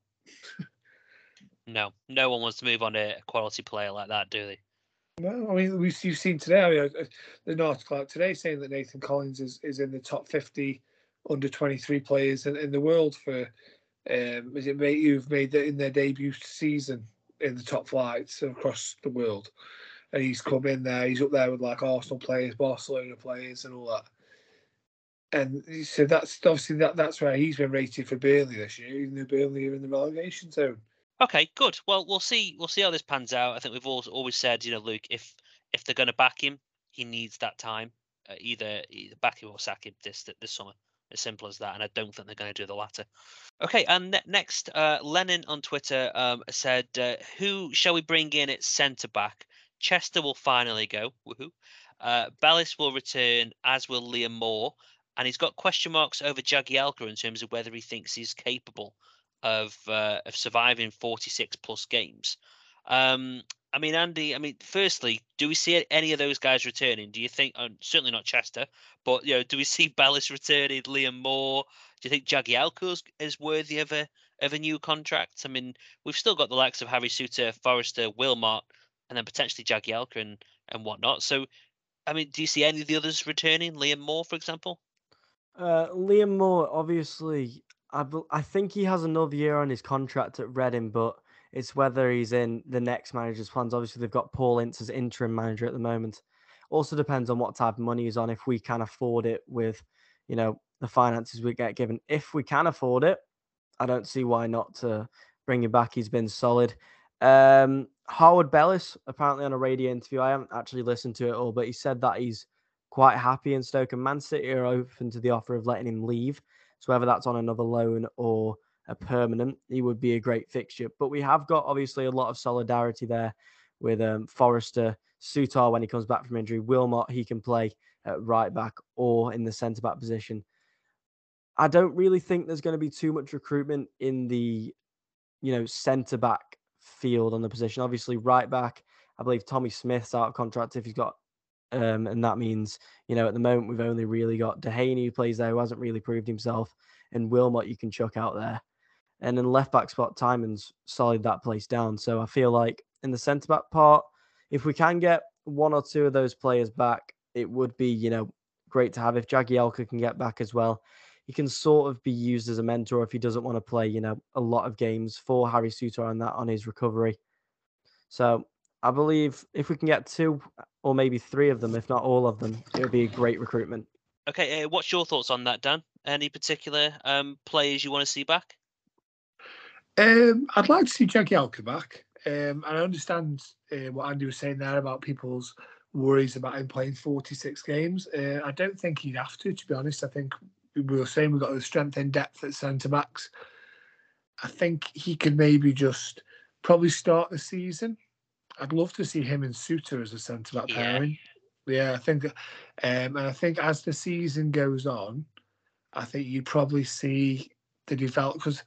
no, no one wants to move on to a quality player like that, do they? No, I mean, we've you've seen today. I mean, there's an article out today saying that Nathan Collins is, is in the top fifty under twenty-three players in, in the world for. Um, is it mate who've made it in their debut season in the top flights across the world? And he's come in there. He's up there with like Arsenal players, Barcelona players, and all that. And so that's obviously that that's where he's been rated for Burnley this year, even though Burnley are in the relegation zone. Okay, good. Well, we'll see. We'll see how this pans out. I think we've always always said, you know, Luke, if if they're going to back him, he needs that time. Uh, either either back him or sack him this this summer. As simple as that. And I don't think they're going to do the latter. Okay, and ne- next, uh, Lennon on Twitter um, said, uh, "Who shall we bring in at centre back? Chester will finally go. Woohoo! Uh, Bellis will return, as will Liam Moore, and he's got question marks over Jagielka in terms of whether he thinks he's capable of uh, of surviving forty-six plus games." Um, I mean, Andy. I mean, firstly, do we see any of those guys returning? Do you think? Uh, certainly not Chester, but you know, do we see Bellis returning? Liam Moore? Do you think Jagielka is worthy of a of a new contract? I mean, we've still got the likes of Harry Suter, Forrester, Wilmot, and then potentially Jagielka and and whatnot. So, I mean, do you see any of the others returning? Liam Moore, for example. Uh, Liam Moore, obviously, I, bel- I think he has another year on his contract at Reading, but it's whether he's in the next manager's plans. Obviously, they've got Paul Ince as interim manager at the moment. Also depends on what type of money he's on, if we can afford it with, you know, the finances we get given. If we can afford it, I don't see why not to bring him back. He's been solid. Um, Howard Bellis, apparently on a radio interview, I haven't actually listened to it all, but he said that he's quite happy in Stoke, and Man City are open to the offer of letting him leave. So whether that's on another loan or a permanent, he would be a great fixture. But we have got obviously a lot of solidarity there with um, Forrester, Sutar when he comes back from injury, Wilmot, he can play at right back or in the centre back position. I don't really think there's going to be too much recruitment in the, you know, centre back field on the position. Obviously, right back, I believe Tommy Smith's out of contract if he's got um, and that means, you know, at the moment, we've only really got Dehaney who plays there, who hasn't really proved himself, and Wilmot you can chuck out there. And then left back spot, Tymon's solid that place down. So I feel like in the centre back part, if we can get one or two of those players back, it would be, you know, great to have. If Jagielka can get back as well, he can sort of be used as a mentor if he doesn't want to play, you know, a lot of games for Harry Souttar on that on his recovery. So I believe if we can get two or maybe three of them, if not all of them, it would be a great recruitment. Okay, uh, what's your thoughts on that, Dan? Any particular um, players you want to see back? Um, I'd like to see Jagielka back. Um, and I understand uh, what Andy was saying there about people's worries about him playing forty-six games. Uh, I don't think he'd have to, to be honest. I think we were saying we've got the strength and depth at centre backs. I think he could maybe just probably start the season. I'd love to see him and Souttar as a centre back Yeah. pairing. Yeah, I think, um, and I think as the season goes on, I think you probably see the develop because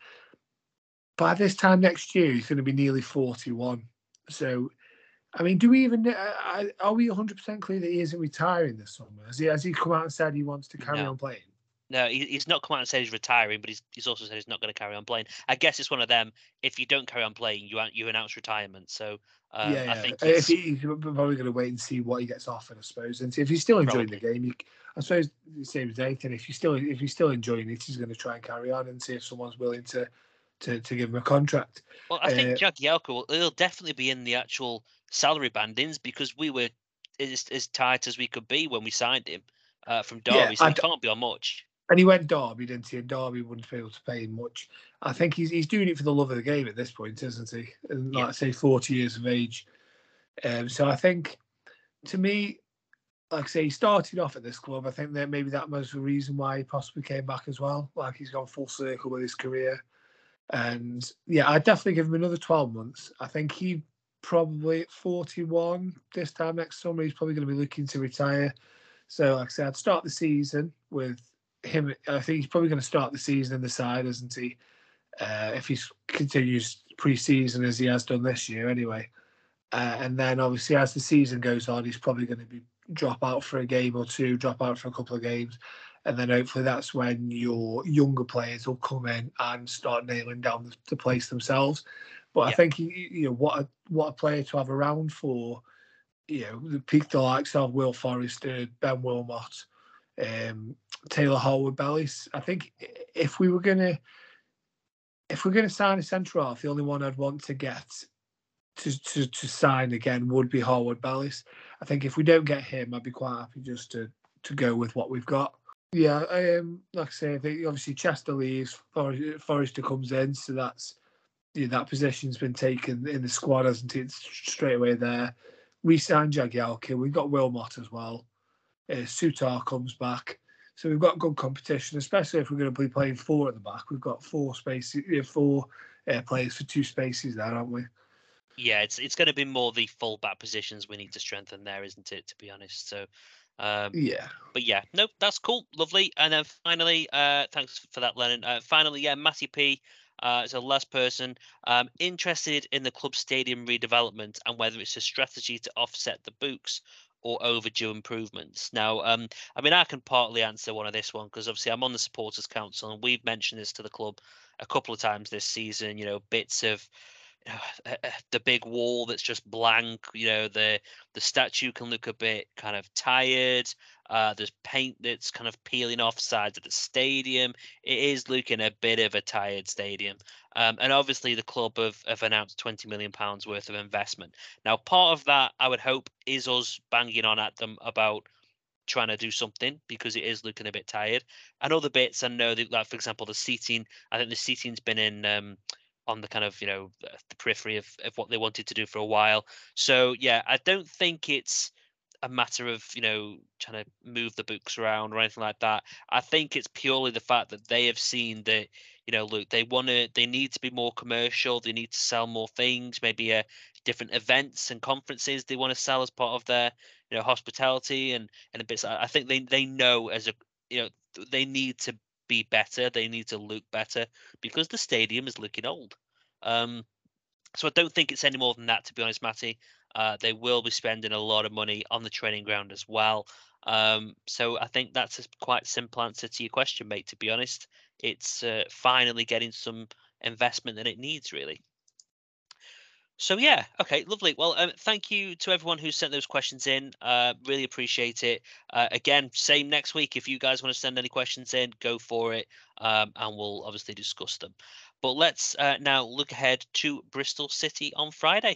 by this time next year he's going to be nearly forty-one. So, I mean, do we even uh, are we one hundred percent clear that he isn't retiring this summer? Has he has he come out and said he wants to carry No. on playing? No, he, he's not come out and said he's retiring, but he's he's also said he's not going to carry on playing. I guess it's one of them. If you don't carry on playing, you you announce retirement. So um, yeah, yeah. I think If he, he's probably going to wait and see what he gets offered, I suppose. And if he's still enjoying Probably. the game, you, I suppose the same as anything. If you still if he's still enjoying it, he's going to try and carry on and see if someone's willing to to, to give him a contract. Well, I think Uh, Jagielka will he'll definitely be in the actual salary bandings because we were as, as tight as we could be when we signed him uh, from Derby, Yeah, so he I'd- can't be on much. And he went Derby, didn't he? And Derby wouldn't be able to pay him much. I think he's he's doing it for the love of the game at this point, isn't he? And like Yeah. I say, forty years of age. Um, so I think, to me, like I say, he started off at this club. I think that maybe that was the reason why he possibly came back as well. Like he's gone full circle with his career. And yeah, I'd definitely give him another twelve months. I think he probably at forty-one this time next summer, he's probably going to be looking to retire. So, like I said, I'd start the season with him. I think he's probably going to start the season in the side, isn't he? Uh, if he continues pre-season as he has done this year, anyway. Uh, and then obviously as the season goes on, he's probably going to be drop out for a game or two, drop out for a couple of games, and then hopefully that's when your younger players will come in and start nailing down the, the place themselves. But Yeah. I think you know what a, what a player to have around for. You know, the peak the likes of Will Forrester, Ben Wilmot, um, Taylor Harwood-Bellis. I think if we were gonna if we're gonna sign a centre half, the only one I'd want to get to, to, to sign again would be Harwood-Bellis. I think if we don't get him, I'd be quite happy just to to go with what we've got. Yeah, um, like I say, I think obviously Chester leaves, Forrester comes in, so that's you know, that position's been taken in the squad, hasn't it? Straight away there. Re-signed Jagielka. We've got Wilmot as well. Uh, Souttar comes back. So we've got good competition, especially if we're going to be playing four at the back. We've got four spaces, four uh, players for two spaces there, aren't we? Yeah, it's it's going to be more the full-back positions we need to strengthen there, isn't it? To be honest, so um, yeah. But yeah, no, that's cool, lovely. And then finally, uh, thanks for that, Lennon. Uh, finally, yeah, Matty P. Uh, is a last person um, interested in the club stadium redevelopment and whether it's a strategy to offset the books or overdue improvements. Now, um, I mean, I can partly answer one of this one because obviously I'm on the supporters council and we've mentioned this to the club a couple of times this season. You know, bits of uh, uh, the big wall that's just blank. You know, the the statue can look a bit kind of tired. Uh, there's paint that's kind of peeling off sides of the stadium. It is looking a bit of a tired stadium. Um, and obviously, the club have, have announced twenty million pounds worth of investment. Now, part of that, I would hope, is us banging on at them about trying to do something because it is looking a bit tired. And other bits, I know that, like, for example, the seating, I think the seating's been in. Um, on the kind of, you know, the the periphery of, of what they wanted to do for a while. So, yeah, I don't think it's a matter of, you know, trying to move the books around or anything like that. I think it's purely the fact that they have seen that, you know, look, they want to, they need to be more commercial. They need to sell more things, maybe uh, different events and conferences they want to sell as part of their, you know, hospitality and and a bit. I think they they know as a, you know, they need to be better. They need to look better because the stadium is looking old. Um, so I don't think it's any more than that, to be honest, Matty. Uh, they will be spending a lot of money on the training ground as well. Um, so I think that's a quite simple answer to your question, mate. To be honest, it's uh, finally getting some investment that it needs, really. So yeah, okay, lovely. Well, um, thank you to everyone who sent those questions in. Uh, really appreciate it. Uh, again, same next week. If you guys want to send any questions in, go for it, um, and we'll obviously discuss them. But let's uh, now look ahead to Bristol City on Friday.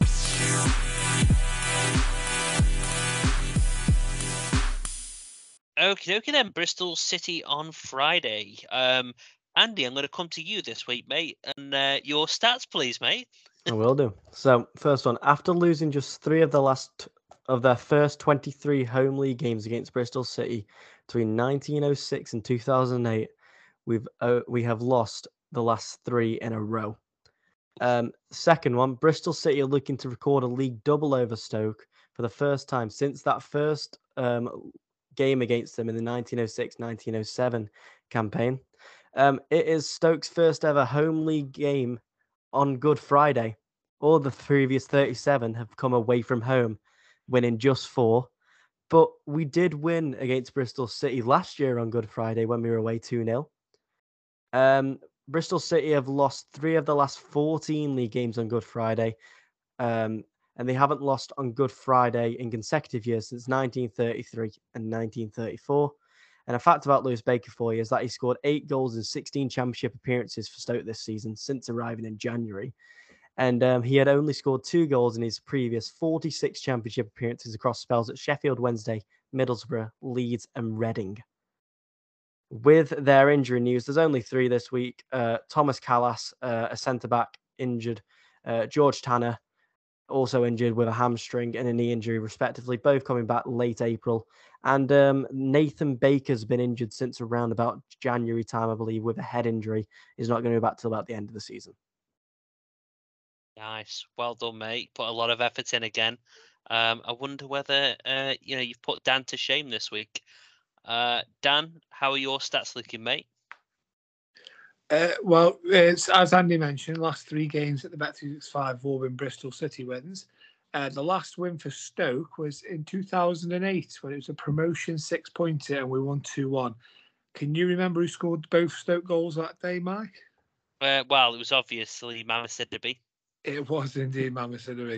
Okay, okay then. Bristol City on Friday. Um, Andy, I'm going to come to you this week, mate, and uh, your stats, please, mate. I will do. So, first one, after losing just three of the last of their first twenty-three home league games against Bristol City between nineteen oh six and two thousand eight, we've uh, we have lost the last three in a row. Um, second one, Bristol City are looking to record a league double over Stoke for the first time since that first um, game against them in the nineteen oh six nineteen oh seven campaign. Um, it is Stoke's first ever home league game on Good Friday. All the previous thirty-seven have come away from home, winning just four. But we did win against Bristol City last year on Good Friday when we were away two nil. Um, Bristol City have lost three of the last fourteen league games on Good Friday. Um, and they haven't lost on Good Friday in consecutive years since nineteen thirty-three and nineteen thirty-four. And a fact about Lewis Baker for you is that he scored eight goals in sixteen championship appearances for Stoke this season since arriving in January. And um, he had only scored two goals in his previous forty-six championship appearances across spells at Sheffield Wednesday, Middlesbrough, Leeds and Reading. With their injury news, there's only three this week. Uh, Thomas Callas, uh, a centre-back, injured. Uh, George Tanner, also injured with a hamstring and a knee injury, respectively, both coming back late April. And um, Nathan Baker's been injured since around about January time, I believe, with a head injury. He's not going to be back till about the end of the season. Nice. Well done, mate. Put a lot of effort in again. Um, I wonder whether uh, you know you've put Dan to shame this week. Uh, Dan, how are your stats looking, mate? Uh, well, it's as Andy mentioned, last three games at the Bet three sixty-five all been Bristol City wins. Uh, the last win for Stoke was in two thousand eight when it was a promotion six-pointer and we won two one. Can you remember who scored both Stoke goals that day, Mike? Uh, well, it was obviously Mamma Sidibe. It was indeed Mamma Sidibe.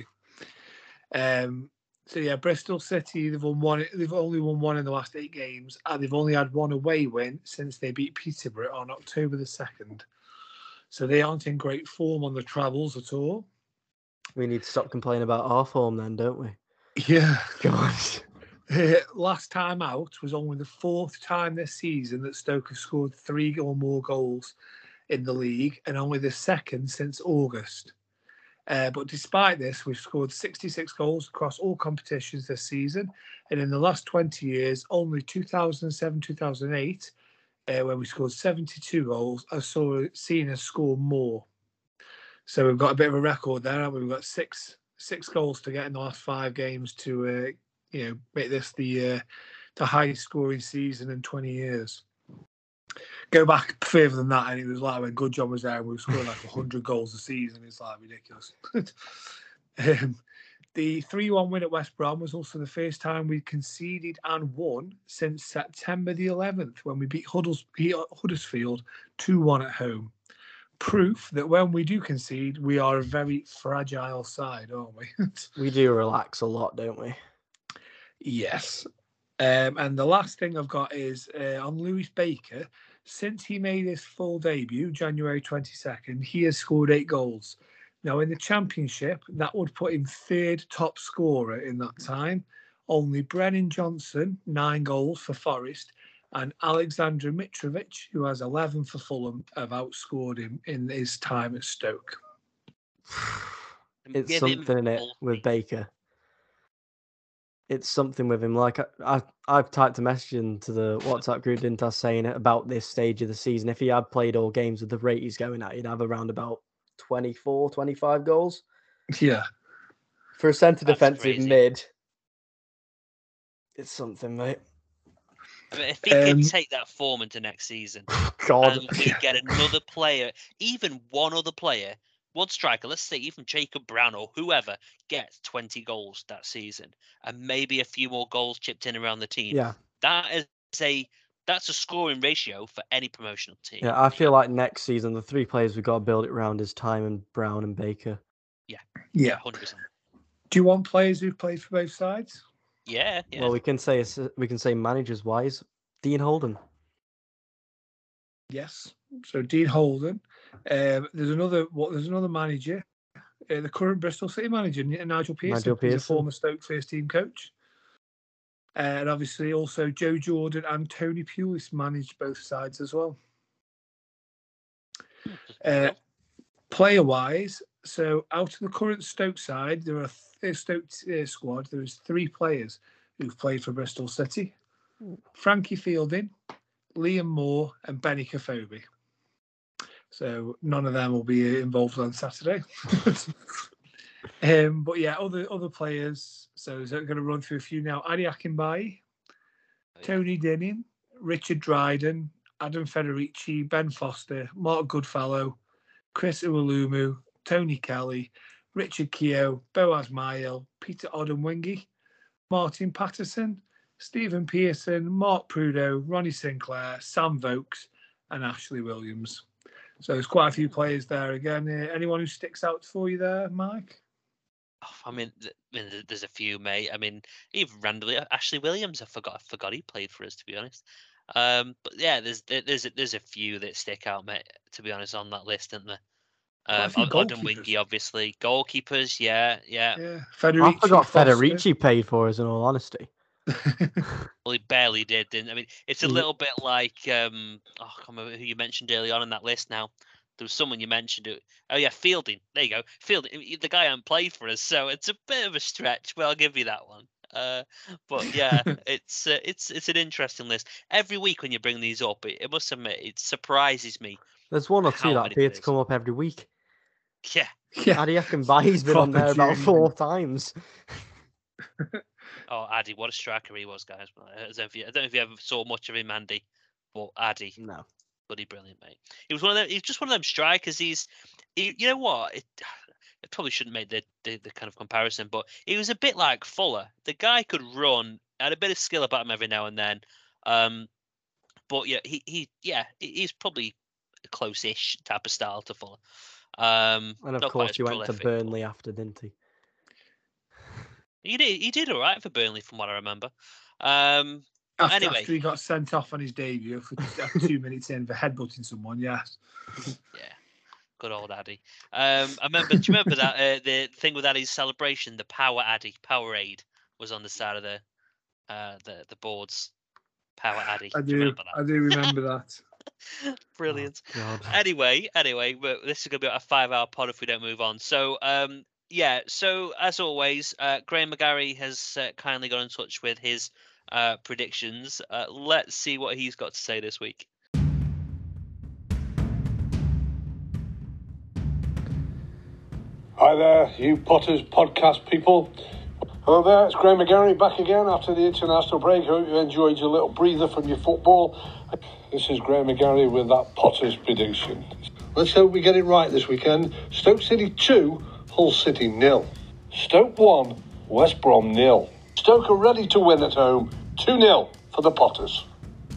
Um, so yeah, Bristol City, they've won one. They've only won one in the last eight games, and they've only had one away win since they beat Peterborough on October the second. So they aren't in great form on the travels at all. We need to stop complaining about our form then, don't we? Yeah. Gosh. Uh, last time out was only the fourth time this season that Stoke have scored three or more goals in the league, and only the second since August. Uh, but despite this, we've scored sixty-six goals across all competitions this season. And in the last twenty years, only two thousand seven, two thousand eight, uh, when we scored seventy-two goals, I saw seen us score more. So we've got a bit of a record there, haven't we? We've got six six goals to get in the last five games to uh, you know make this the uh, the highest scoring season in twenty years. Go back further than that, and it was like when Good John was there, and we were scoring like one hundred goals a season. It's like ridiculous. um, the three one win at West Brom was also the first time we conceded and won since September the eleventh, when we beat Huddles- Huddersfield two one at home. Proof that when we do concede, we are a very fragile side, aren't we? We do relax a lot, don't we? Yes. Um, and the last thing I've got is uh, on Lewis Baker. Since he made his full debut, January twenty-second, he has scored eight goals. Now, in the Championship, that would put him third top scorer in that time. Only Brennan Johnson, nine goals for Forest, and Alexander Mitrovic, who has eleven for Fulham, have outscored him in his time at Stoke. It's something in it with Baker. It's something with him. Like I, I, I've typed a message into the WhatsApp group, didn't I, saying it about this stage of the season. If he had played all games with the rate he's going at, he'd have around about twenty-four, twenty-five goals. Yeah. For a centre That's defensive crazy. mid, it's something, mate. I mean, if he Um, can take that form into next season, God. and we get another player, even one other player, one striker, let's say even Jacob Brown or whoever, gets twenty goals that season, and maybe a few more goals chipped in around the team. Yeah. That is a that's a scoring ratio for any promotional team. Yeah, I feel like next season, the three players we've got to build it around is Time and Brown and Baker. Yeah. Yeah, one hundred percent. Do you want players who've played for both sides? Yeah, yeah. Well, we can say we can say managers wise, Dean Holden. Yes. So Dean Holden. Um, there's another. What? There's another manager, uh, the current Bristol City manager, Nigel Pearson. Nigel Pearson. He's a former Stoke first team coach. Uh, and obviously also Joe Jordan and Tony Pulis managed both sides as well. Uh, player wise, so out of the current Stoke side, there are th- Stoke uh, squad. There is three players who've played for Bristol City: Frankie Fielding, Liam Moore, and Benny Kofobi. So none of them will be involved on Saturday. um, but yeah, other other players. So is going to run through a few now: Adi Akinbaye, Tony Dinning, Richard Dryden, Adam Federici, Ben Foster, Mark Goodfellow, Chris Iwalumu, Tony Kelly, Richard Keogh, Boaz Mael, Peter Odemwingie, Martin Patterson, Stephen Pearson, Mark Prudo, Ronnie Sinclair, Sam Vokes, and Ashley Williams. So there's quite a few players there again. Uh, anyone who sticks out for you there, Mike? I mean, I mean, there's a few, mate. I mean, even randomly, Ashley Williams. I forgot. I forgot he played for us, to be honest. Um, but yeah, there's there's there's a few that stick out, mate. To be honest, on that list, isn't there? Um, Odemwingie, obviously, goalkeepers. Yeah, yeah. Yeah, Federici. I forgot Federici paid for us. In all honesty. Well, he barely did, didn't I mean, it's a little bit like um oh, I can't remember who you mentioned early on in that list now. There was someone you mentioned it. Oh yeah, Fielding. There you go. Fielding, the guy hadn't played for us, so it's a bit of a stretch, but I'll give you that one. Uh, but yeah, it's uh, it's it's an interesting list. Every week when you bring these up, it, it must admit it surprises me. There's one or two that appear to come up every week. Yeah, yeah. Adi Akinbaye's been on there about four times. Oh, Addy, what a striker he was, guys. I don't know if you, I don't know if you ever saw much of him, Andy, but Addy, no, bloody brilliant, mate. He was one of them. He's just one of them strikers. He's, he, you know what? It, it probably shouldn't make the, the the kind of comparison, but he was a bit like Fuller. The guy could run, had a bit of skill about him every now and then. Um, but yeah, he he yeah, he's probably a close-ish type of style to Fuller. Um, and of course, he went prolific, to Burnley but... after, didn't he? He did. He did all right for Burnley, from what I remember. Um, after, anyway, after he got sent off on his debut for two minutes in for headbutting someone, yes. Yeah, good old Addy. Um, I remember. Do you remember that uh, the thing with Addy's celebration? The Power Addy, Powerade was on the side of the uh, the the boards. Power Addy. I do. do remember that? I do remember that. Brilliant. Oh, anyway, anyway, this is going to be a five-hour pod if we don't move on. So, um. Yeah, so as always, uh, Graham McGarry has uh, kindly got in touch with his uh, predictions. Uh, let's see what he's got to say this week. Hi there, you Potters podcast people. Hello there, it's Graham McGarry back again after the international break. I hope you enjoyed your little breather from your football. This is Graham McGarry with that Potters prediction. Let's hope we get it right this weekend. Stoke City two. Hull City nil. Stoke one, West Brom nil. Stoke are ready to win at home, two nil for the Potters.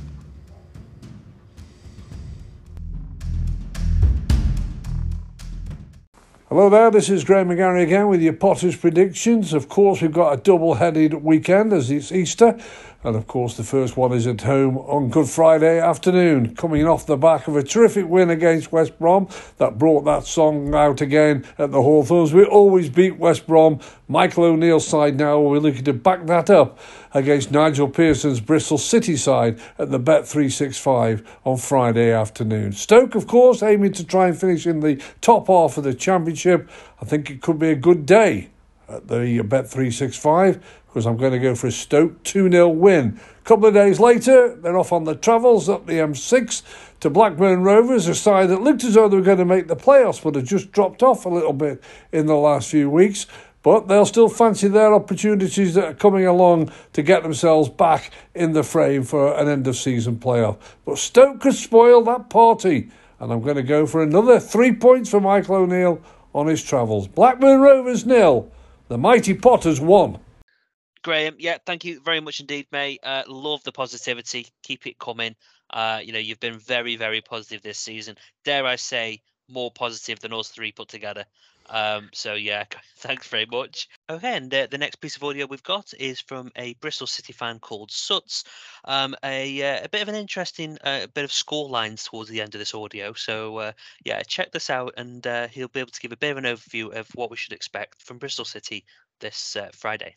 Hello there, this is Graham McGarry again with your Potters predictions. Of course, we've got a double-headed weekend as it's Easter. And of course, the first one is at home on Good Friday afternoon, coming off the back of a terrific win against West Brom that brought that song out again at the Hawthorns. We always beat West Brom. Michael O'Neill's side now, we're looking to back that up against Nigel Pearson's Bristol City side at the Bet three sixty-five on Friday afternoon. Stoke, of course, aiming to try and finish in the top half of the Championship. I think it could be a good day at the Bet three sixty-five. Because I'm going to go for a Stoke two nil win. A couple of days later, they're off on the travels up the M six to Blackburn Rovers, a side that looked as though they were going to make the playoffs, but have just dropped off a little bit in the last few weeks. But they'll still fancy their opportunities that are coming along to get themselves back in the frame for an end-of-season playoff. But Stoke could spoil that party. And I'm going to go for another three points for Michael O'Neill on his travels. Blackburn Rovers nil. The mighty Potters one. Graham, yeah, thank you very much indeed, mate. Uh, love the positivity. Keep it coming. Uh, you know, you've been very, very positive this season. Dare I say, more positive than us three put together. Um, so yeah, thanks very much. Okay, and uh, the next piece of audio we've got is from a Bristol City fan called Suts. Um, a uh, a bit of an interesting uh, bit of score lines towards the end of this audio. So uh, yeah, check this out, and uh, he'll be able to give a bit of an overview of what we should expect from Bristol City this uh, Friday.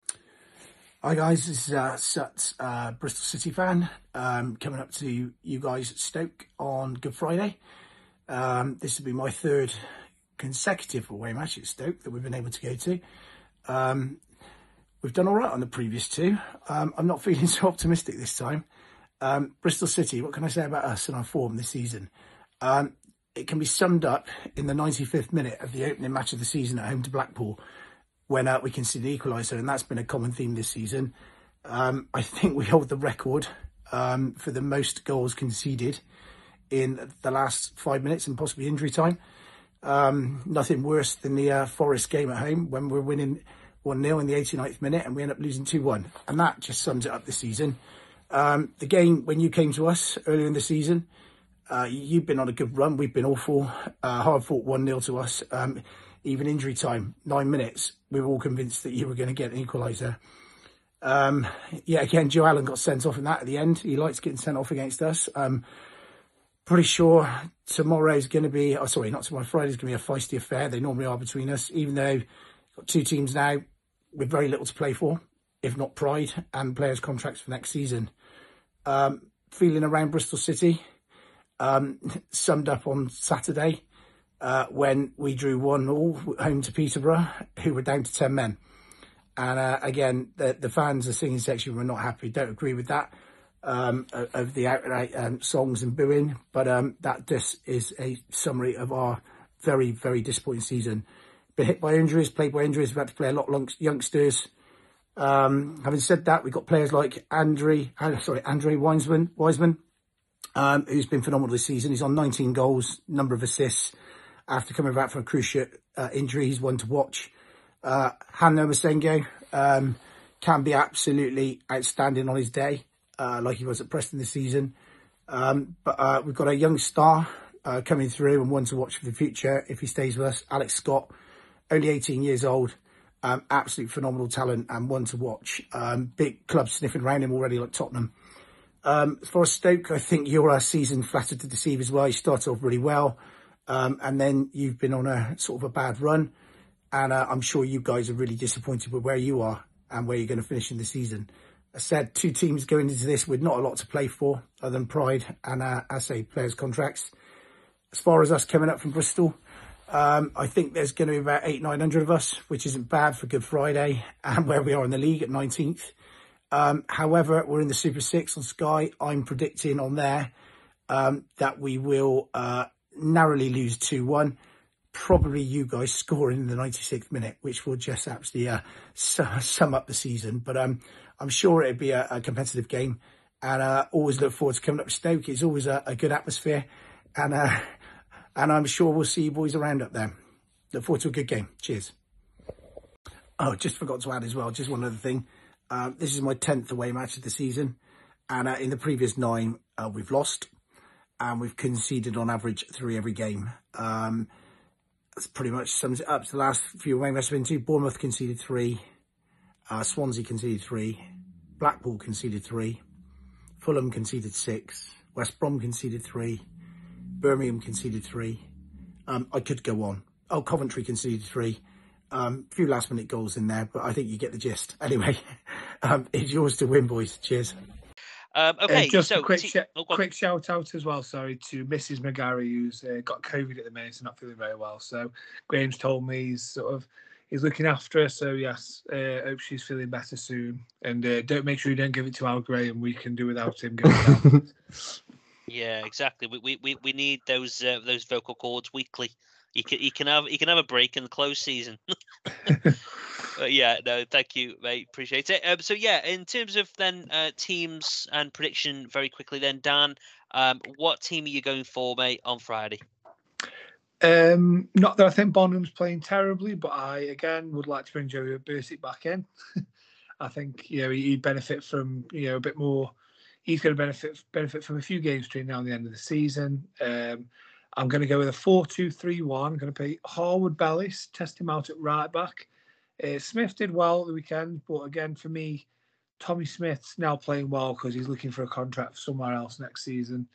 Hi guys, this is uh, Suts, uh, Bristol City fan, um, coming up to you guys at Stoke on Good Friday. Um, this will be my third consecutive away match at Stoke that we've been able to go to. Um, we've done all right on the previous two. Um, I'm not feeling so optimistic this time. Um, Bristol City, what can I say about us and our form this season? Um, it can be summed up in the ninety-fifth minute of the opening match of the season at home to Blackpool, when uh, we conceded the equaliser, and that's been a common theme this season. Um, I think we hold the record um, for the most goals conceded in the last five minutes and possibly injury time. Um, nothing worse than the uh, Forest game at home when we're winning one nil in the eighty-ninth minute and we end up losing two one. And that just sums it up this season. Um, the game, when you came to us earlier in the season, uh, you've been on a good run. We've been awful. Uh, hard fought one nil to us. Um, even injury time, nine minutes, we were all convinced that you were going to get an equaliser. Um, yeah, again, Joe Allen got sent off in that at the end. He likes getting sent off against us. Um, pretty sure tomorrow's going to be, oh, sorry, not tomorrow, Friday's going to be a feisty affair. They normally are between us, even though we've got two teams now with very little to play for, if not pride, and players' contracts for next season. Um, feeling around Bristol City, um, summed up on Saturday, Uh, when we drew one all home to Peterborough, who were down to ten men. And uh, again, the, the fans, the singing section were not happy. Don't agree with that, um, of the outright um, songs and booing. But um, that just is a summary of our very, very disappointing season. Been hit by injuries, played by injuries. We've had to play a lot of youngsters. Um, having said that, we've got players like Andre, uh, sorry, Andre Wiseman, Wiseman um, who's been phenomenal this season. He's on nineteen goals, number of assists. After coming back from a cruciate uh, injury, he's one to watch. Uh, Hanno Masengo um, can be absolutely outstanding on his day, uh, like he was at Preston this season. Um, but uh, we've got a young star uh, coming through and one to watch for the future if he stays with us. Alex Scott, only eighteen years old, um, absolute phenomenal talent and one to watch. Um, big clubs sniffing around him already, like Tottenham. Um, as far as Stoke, I think your uh, season flattered to deceive as well. You started off really well. Um, and then you've been on a sort of a bad run. And uh, I'm sure you guys are really disappointed with where you are and where you're going to finish in the season. I said two teams going into this with not a lot to play for other than pride and, uh, I say, players' contracts. As far as us coming up from Bristol, um, I think there's going to be about eight, nine hundred of us, which isn't bad for Good Friday and where we are in the league at nineteenth. Um, however, we're in the Super Six on Sky. I'm predicting on there um, that we will... Uh, narrowly lose two one, probably you guys scoring in the ninety-sixth minute, which will just absolutely uh, sum up the season. But um, I'm sure it'd be a, a competitive game, and uh, always look forward to coming up to Stoke. It's always a, a good atmosphere, and uh, and I'm sure we'll see you boys around up there. Look forward to a good game. Cheers. Oh, just forgot to add as well, just one other thing. Um, this is my tenth away match of the season, and uh, in the previous nine, uh, we've lost. And we've conceded on average three every game. Um, that's pretty much sums it up. So the last few away matches have been two. Bournemouth conceded three. Uh, Swansea conceded three. Blackpool conceded three. Fulham conceded six. West Brom conceded three. Birmingham conceded three. Um, I could go on. Oh, Coventry conceded three. Um, a few last minute goals in there, but I think you get the gist. Anyway, um, it's yours to win, boys. Cheers. Um, okay, uh, just so a quick, t- sh- oh, quick shout out as well, sorry, to Missus McGarry, who's uh, got COVID at the minute and not feeling very well. So Graham's told me he's sort of he's looking after her. So yes, uh, hope she's feeling better soon. And uh, don't make sure you don't give it to Al Graham. We can do without him. Yeah, exactly. We we we, we need those uh, those vocal cords weekly. He can he can have he can have a break in the close season. Uh, yeah, no, thank you, mate. Appreciate it. Um, so yeah, in terms of then uh, teams and prediction, very quickly then, Dan, um, what team are you going for, mate, on Friday? Um, not that I think Bonham's playing terribly, but I again would like to bring Joey Bursik back in. I think you know he'd benefit from you know a bit more. He's going to benefit benefit from a few games between now and the end of the season. Um, I'm going to go with a four two three one. I'm going to play Harwood Bellis, test him out at right back. Uh, Smith did well at the weekend, but again, for me, Tommy Smith's now playing well because he's looking for a contract somewhere else next season.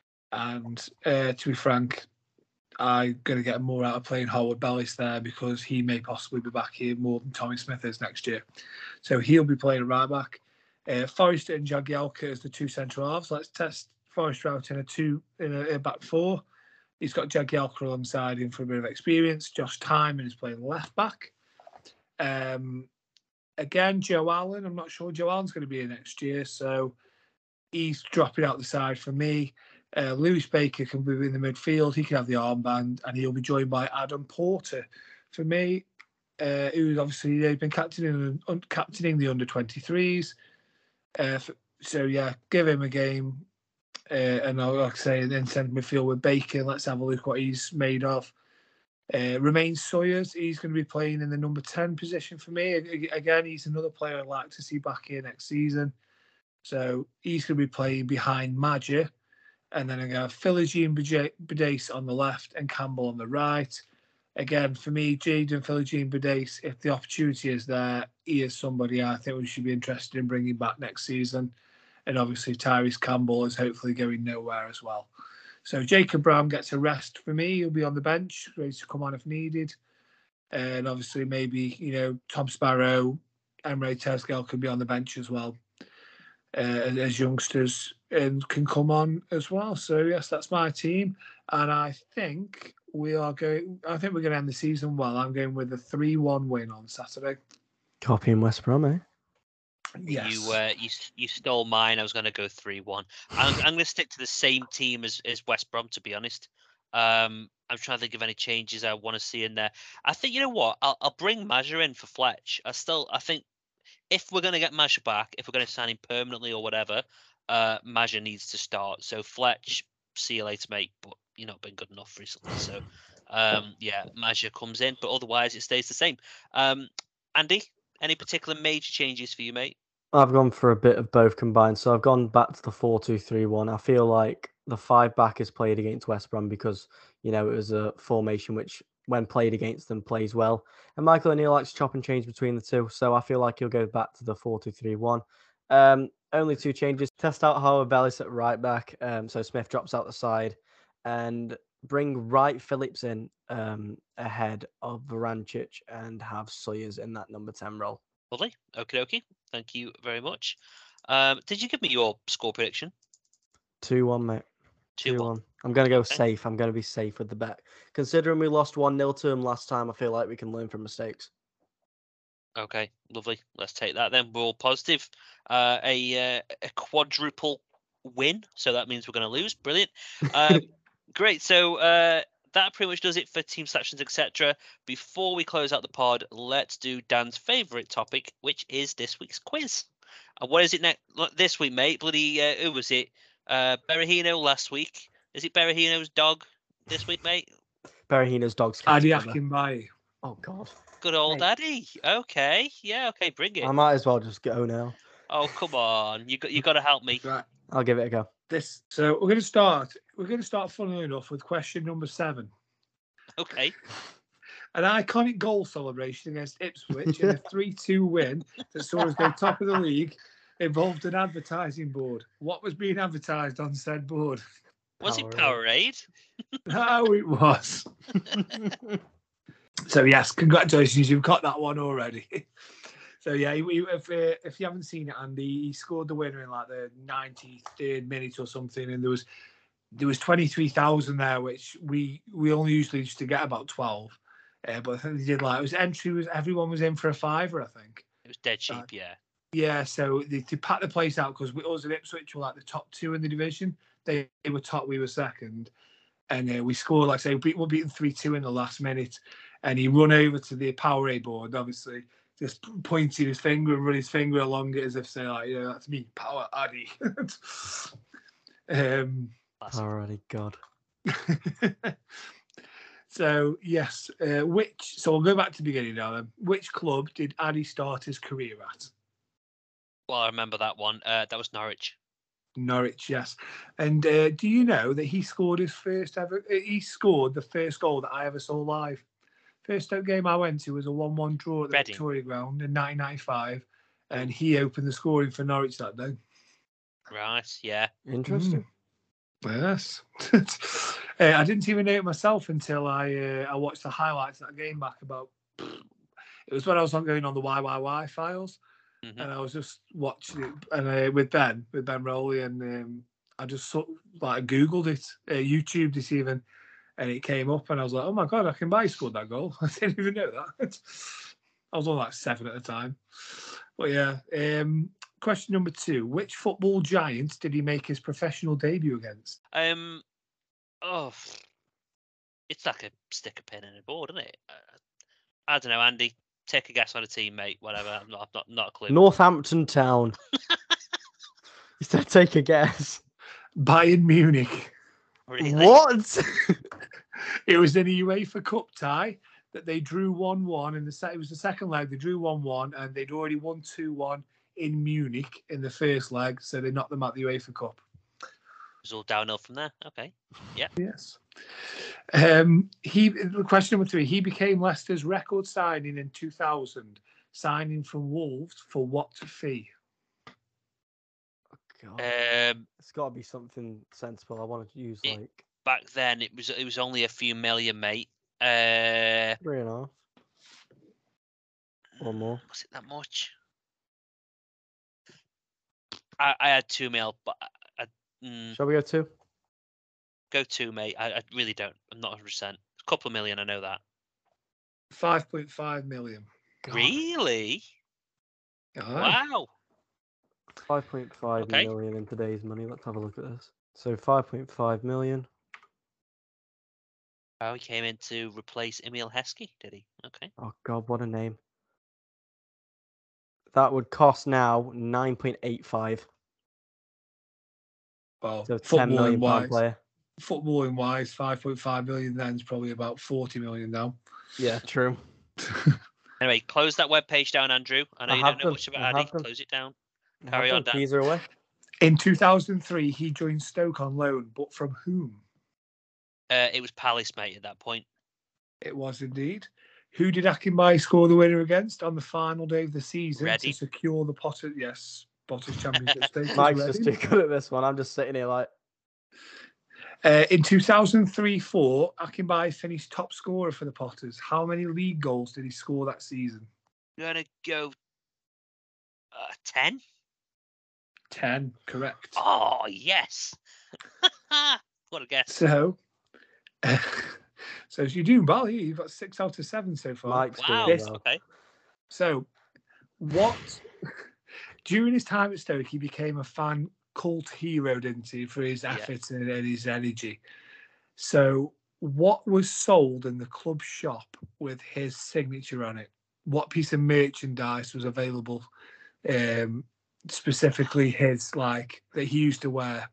And uh, to be frank, I'm going to get more out of playing Harwood Bellis there because he may possibly be back here more than Tommy Smith is next year. So he'll be playing at right back. Uh, Forrester and Jagielka as the two central halves. Let's test Forrester out in a two in a, a back four. He's got Jagielka alongside him for a bit of experience. Josh Timon is playing left back. Um, again, Joe Allen. I'm not sure Joe Allen's going to be here next year, so he's dropping out the side for me. Uh, Lewis Baker can be in the midfield. He can have the armband, and he'll be joined by Adam Porter. For me, uh, who's obviously they've been captaining, un, captaining the under twenty-threes. Uh, so, yeah, give him a game. Uh, and I'll like I say, then send midfield with Baker. Let's have a look what he's made of. Uh, Romain Sawyers, he's going to be playing in the number ten position for me. Again, he's another player I'd like to see back here next season. So he's going to be playing behind Maja. And then I got Philogene Bidace on the left and Campbell on the right. Again, for me, Jaden Philogene Bidace, if the opportunity is there, he is somebody I think we should be interested in bringing back next season. And obviously, Tyrese Campbell is hopefully going nowhere as well. So Jacob Brown gets a rest for me. He'll be on the bench, ready to come on if needed. And obviously, maybe, you know, Tom Sparrow, Emre Tezgel can be on the bench as well. Uh, as youngsters and can come on as well. So yes, that's my team, and I think we are going. I think we're going to end the season well. I'm going with a three one win on Saturday. Copying West Brom, eh? Yes. You uh, you you stole mine. I was going to go three one. I'm I'm going to stick to the same team as, as West Brom, to be honest. Um, I'm trying to think of any changes I want to see in there. I think you know what. I'll I'll bring Maja in for Fletch. I still I think. If we're going to get Maja back, if we're going to sign him permanently or whatever, uh, Maja needs to start. So Fletch, see you later, mate. But you've not been good enough recently. So, um, yeah, Maja comes in. But otherwise, it stays the same. Um, Andy, any particular major changes for you, mate? I've gone for a bit of both combined. So I've gone back to the four two three one. I feel like the five back is played against West Brom because, you know, it was a formation which, when played against them, plays well. And Michael O'Neill likes to chop and change between the two. So I feel like he'll go back to the four two three one. Um, only two changes. Test out Harwood Bellis at right back. Um, so Smith drops out the side. And bring Wright Phillips in um, ahead of Varancic and have Sawyers in that number ten role. Lovely. Okie dokie. Thank you very much. Um, did you give me your score prediction? two one, mate. two one. I'm going to go Okay. safe. I'm going to be safe with the bet. Considering we lost one nil to them last time, I feel like we can learn from mistakes. Okay, lovely. Let's take that then. We're all positive. Uh, a, uh, a quadruple win. So that means we're going to lose. Brilliant. Um, great. So uh, that pretty much does it for team selections, et cetera. Before we close out the pod, let's do Dan's favourite topic, which is this week's quiz. And what is it next this week, mate? Bloody, uh, who was it? Uh, Berahino last week. Is it Berahino's dog this week, mate? Berahino's dog's Adi cat. Akinbaye. Oh, God. Good old Mate. Addy. Okay. Yeah, okay, bring it. I might as well just go now. Oh, come on. You got you got to help me. Right. I'll give it a go. This. So we're going to start. We're going to start, funnily enough, with question number seven. Okay. An iconic goal celebration against Ipswich in a three two win that saw us go top of the league involved an advertising board. What was being advertised on said board? Was it Powerade. Powerade? No, it was. So, yes, congratulations. You've got that one already. So, yeah, he, he- if uh, if you haven't seen it, Andy, he scored the winner in like the ninety-third minute or something. And there was there was twenty-three thousand there, which we, we only usually used to get about twelve. Uh, but I think they did like, it was entry, was everyone was in for a fiver, I think. It was dead cheap, Uh, yeah. Yeah, so they, they packed the place out because we us and Ipswich were like the top two in the division. They, they were top, we were second. And uh, we scored, like I say, we beat, we beaten three two in the last minute. And he run over to the Powerade board, obviously, just pointing his finger and run his finger along it as if saying, like, yeah, that's me, Power Addy. um, Classic. Alrighty, God. So, yes, uh, which, so we'll go back to the beginning now then. Which club did Addy start his career at? Well, I remember that one. Uh, that was Norwich. Norwich, yes. And uh, do you know that he scored his first ever? He scored the first goal that I ever saw live. First Stoke game I went to was a one-one draw at the Reading. Victoria Ground in nineteen ninety-five, and he opened the scoring for Norwich that day. Right, yeah. Interesting. Mm. Yes. uh, I didn't even know it myself until I uh, I watched the highlights of that game back about. It was when I was on going on the Y Y Y files. Mm-hmm. And I was just watching it, and uh, with Ben, with Ben Rowley, and um, I just sort of, like Googled it, uh, YouTubed it even, and it came up, and I was like, "Oh my god, I can buy scored that goal." I didn't even know that. I was on like seven at the time, but yeah. Um, question number two: which football giant did he make his professional debut against? Um, oh, it's like a stick a pin in a board, isn't it? Uh, I don't know, Andy. Take a guess on a team, mate. Whatever. I'm not. I'm not. Not a clue. Northampton Town. You said take a guess. Bayern Munich. Really? What? It was in a UEFA Cup tie that they drew one-one in the set. It was the second leg. They drew one-one, and they'd already won two-one in Munich in the first leg, so they knocked them out the UEFA Cup. It was all downhill from there. Okay. Yeah. Yes. Um, he. Question number three. He became Leicester's record signing in two thousand, signing from Wolves for what fee? God. Um, It's got to be something sensible. I want to use It- like back then it was it was only a few million, mate. Uh, three and a half or more. was it that much? I, I had two mil, but I, I, mm, Shall we go two? go two, mate. I, I really don't. I'm not one hundred percent. A couple of million, I know that. five point five million. God. Really? Aye. Wow. five point five Okay. million in today's money. Let's have a look at this. So five point five million. Oh, he came in to replace Emil Heskey, did he? Okay. Oh God, what a name. That would cost now nine point eight five. Well, So ten million footballing pound wise, player. footballing wise, five point five million then is probably about forty million now. Yeah, true. Anyway, close that web page down, Andrew. I know I you have don't know them. much I about have Addy. them. Close it down. I Carry have on, them. Dan. Keys are away. In two thousand three, he joined Stoke on loan, but from whom? Uh, it was Palace, mate, at that point. It was indeed. Who did Akinbaye score the winner against on the final day of the season Reading. to secure the Potter? Yes, Potters Championship status. Mike's just Reading. too good at this one. I'm just sitting here like, Uh, in two thousand three four, Akinbaye finished top scorer for the Potters. How many league goals did he score that season? I'm going to go uh, ten. ten, correct. Oh, yes. What a guess. So, so you're doing well here. You've got six out of seven so far. Mike's Wow. doing This- well. Okay. So, what during his time at Stoke, he became a fan cult hero, didn't he, for his Yeah. efforts and, and his energy. So, what was sold in the club shop with his signature on it? What piece of merchandise was available, um, specifically his, like that he used to wear?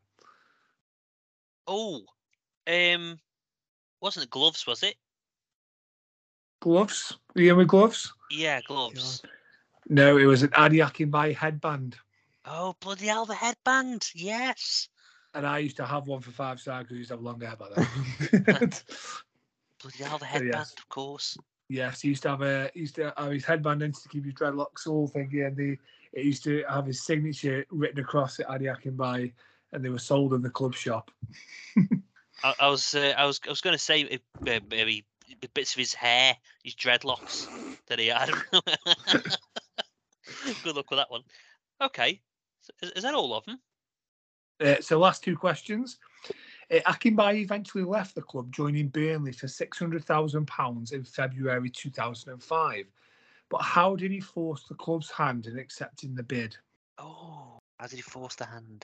Oh, um, wasn't it gloves, was it? Gloves? Were you in with gloves? Yeah, gloves. No, it was an Adi Akinbaye headband. Oh, bloody hell, the headband. Yes. And I used to have one for five stars because I used to have long hair back then. Bloody hell, the So, headband, yes. of course. Yes, he used to have a he used to have his headband in to keep his dreadlocks all thingy, and the it used to have his signature written across it, Adi Akinbaye, and they were sold in the club shop. I, I was, uh, I was, I was going to say uh, maybe bits of his hair, his dreadlocks that he had. Good luck with that one. Okay, so is, is that all of them? Uh, so last two questions. Uh, Akinbaye eventually left the club, joining Burnley for six hundred thousand pounds in February two thousand five. But how did he force the club's hand in accepting the bid? Oh, how did he force the hand?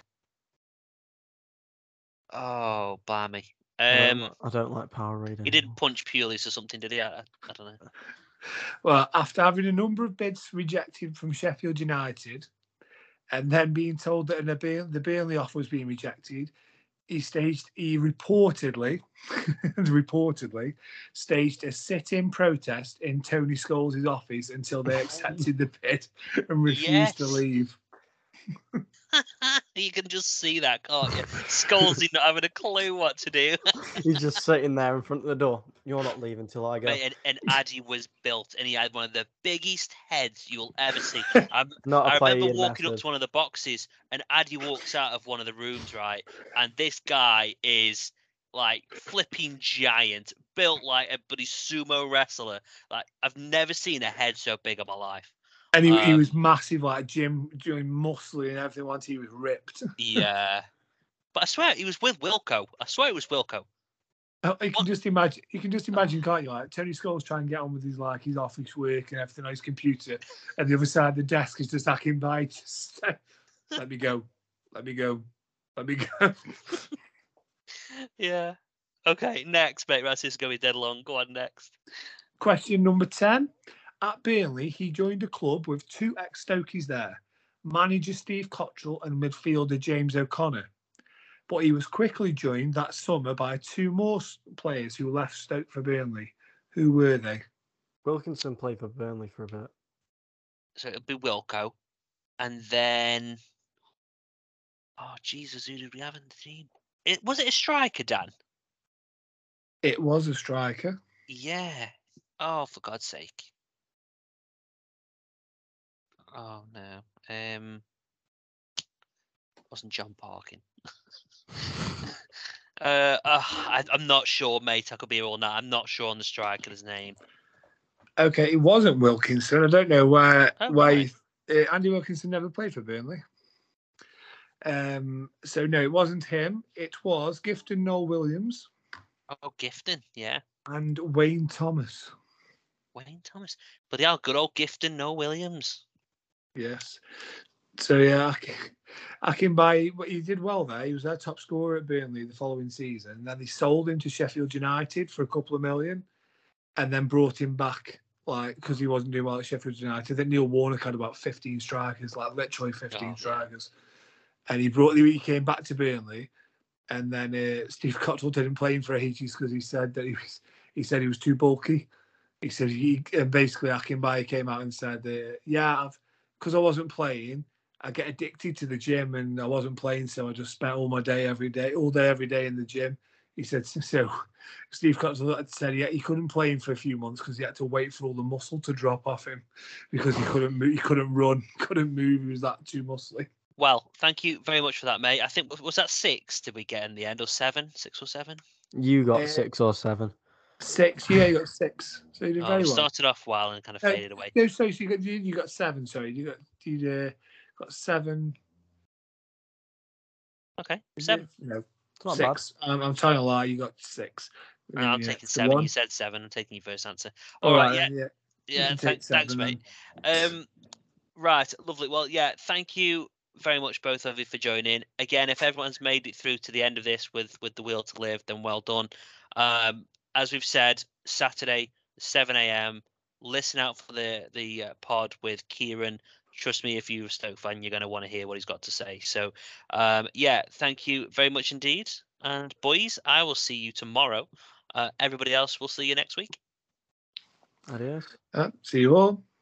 Oh, blimey. I don't, Um, I don't like Power Raid he anymore. didn't punch Pulis or something, did he? I, I, I don't know. Well, after having a number of bids rejected from Sheffield United, and then being told that the Burnley, the Burnley offer was being rejected, he staged. He reportedly, reportedly, staged a sit-in protest in Tony Scholes' office until they accepted the bid and refused to Yes. leave. You can just see that, can't you? Scalzi not having a clue what to do. He's just sitting there in front of the door. You're not leaving till I go. Mate, and, and Addy was built, and he had one of the biggest heads you'll ever see. I'm, Not a I player remember you'd walking mess up with. to one of the boxes, and Addy walks out of one of the rooms, right? And this guy is like flipping giant, built like a bloody sumo wrestler. Like I've never seen a head so big in my life. And he, he Um, was massive, like gym, doing muscly and everything. Once he was ripped. Yeah, but I swear he was with Wilco. I swear it was Wilco. Oh, you can What? just imagine. You can just imagine, can't you? Like Tony Scholes trying to get on with his like his office work and everything on his computer, and the other side of the desk is just hacking by. Just let me go, let me go, let me go. Yeah. Okay, next, mate. Right, this is going to be dead long. Go on, next. Question number ten. At Burnley, he joined a club with two ex-Stokies there, manager Steve Cottrell and midfielder James O'Connor. But he was quickly joined that summer by two more players who left Stoke for Burnley. Who were they? Wilkinson played for Burnley for a bit. So it'll be Wilco. And then... Oh, Jesus, who did we have in the team? It, was it a striker, Dan? It was a striker. Yeah. Oh, for God's sake. Oh, no. Um, wasn't John Parkin. uh, uh, I, I'm not sure, mate. I could be here all night. I'm not sure on the striker's name. Okay, it wasn't Wilkinson. I don't know why. Oh, why right. uh, Andy Wilkinson never played for Burnley. Um, so no, it wasn't him. It was Gifton Noel Williams. Oh, Gifton, yeah. And Wayne Thomas. Wayne Thomas. But yeah, good old Gifton Noel Williams. Yes. So yeah, I can buy. He did well there. He was their top scorer at Burnley the following season. And then they sold him to Sheffield United for a couple of million, and then brought him back like because he wasn't doing well at Sheffield United. Then Neil Warnock had about fifteen strikers, like literally fifteen Oh, strikers, and he brought. He came back to Burnley, and then uh, Steve Cottrell didn't play him for ages because he said that he was. He said he was too bulky. He said he and basically Akinbaye came out and said, uh, "Yeah, because I wasn't playing." I get addicted to the gym and I wasn't playing, so I just spent all my day every day, all day every day in the gym. He said, so Steve Cottrell said yeah, he couldn't play him for a few months because he had to wait for all the muscle to drop off him because he couldn't move, he couldn't run, couldn't move, he was that too muscly. Well, thank you very much for that, mate. I think, was that six did we get in the end, or seven? Six or seven? You got Uh, six or seven. Six, yeah, you got six. So you did Oh, very we well. started off well and kind of Uh, faded away. No, so you got, you, you got seven, sorry. You got, you uh, got seven. Okay, Is seven. it? No, It's not six. Um, I'm telling a lie. You got six. No, I'm Yeah, taking it's seven. one. You said seven. I'm taking your first answer. All All right, right, yeah, then, yeah. You yeah. can Th- take seven thanks, mate. then. Um, right, lovely. Well, yeah, thank you very much, both of you, for joining. Again, if everyone's made it through to the end of this with with the will to live, then well done. Um, as we've said, Saturday, seven a.m. Listen out for the the uh, pod with Kieran. Trust me, if you're a Stoke fan, you're going to want to hear what he's got to say. So, um, yeah, thank you very much indeed. And boys, I will see you tomorrow. Uh, everybody else, we'll see you next week. Adios. Uh, see you all.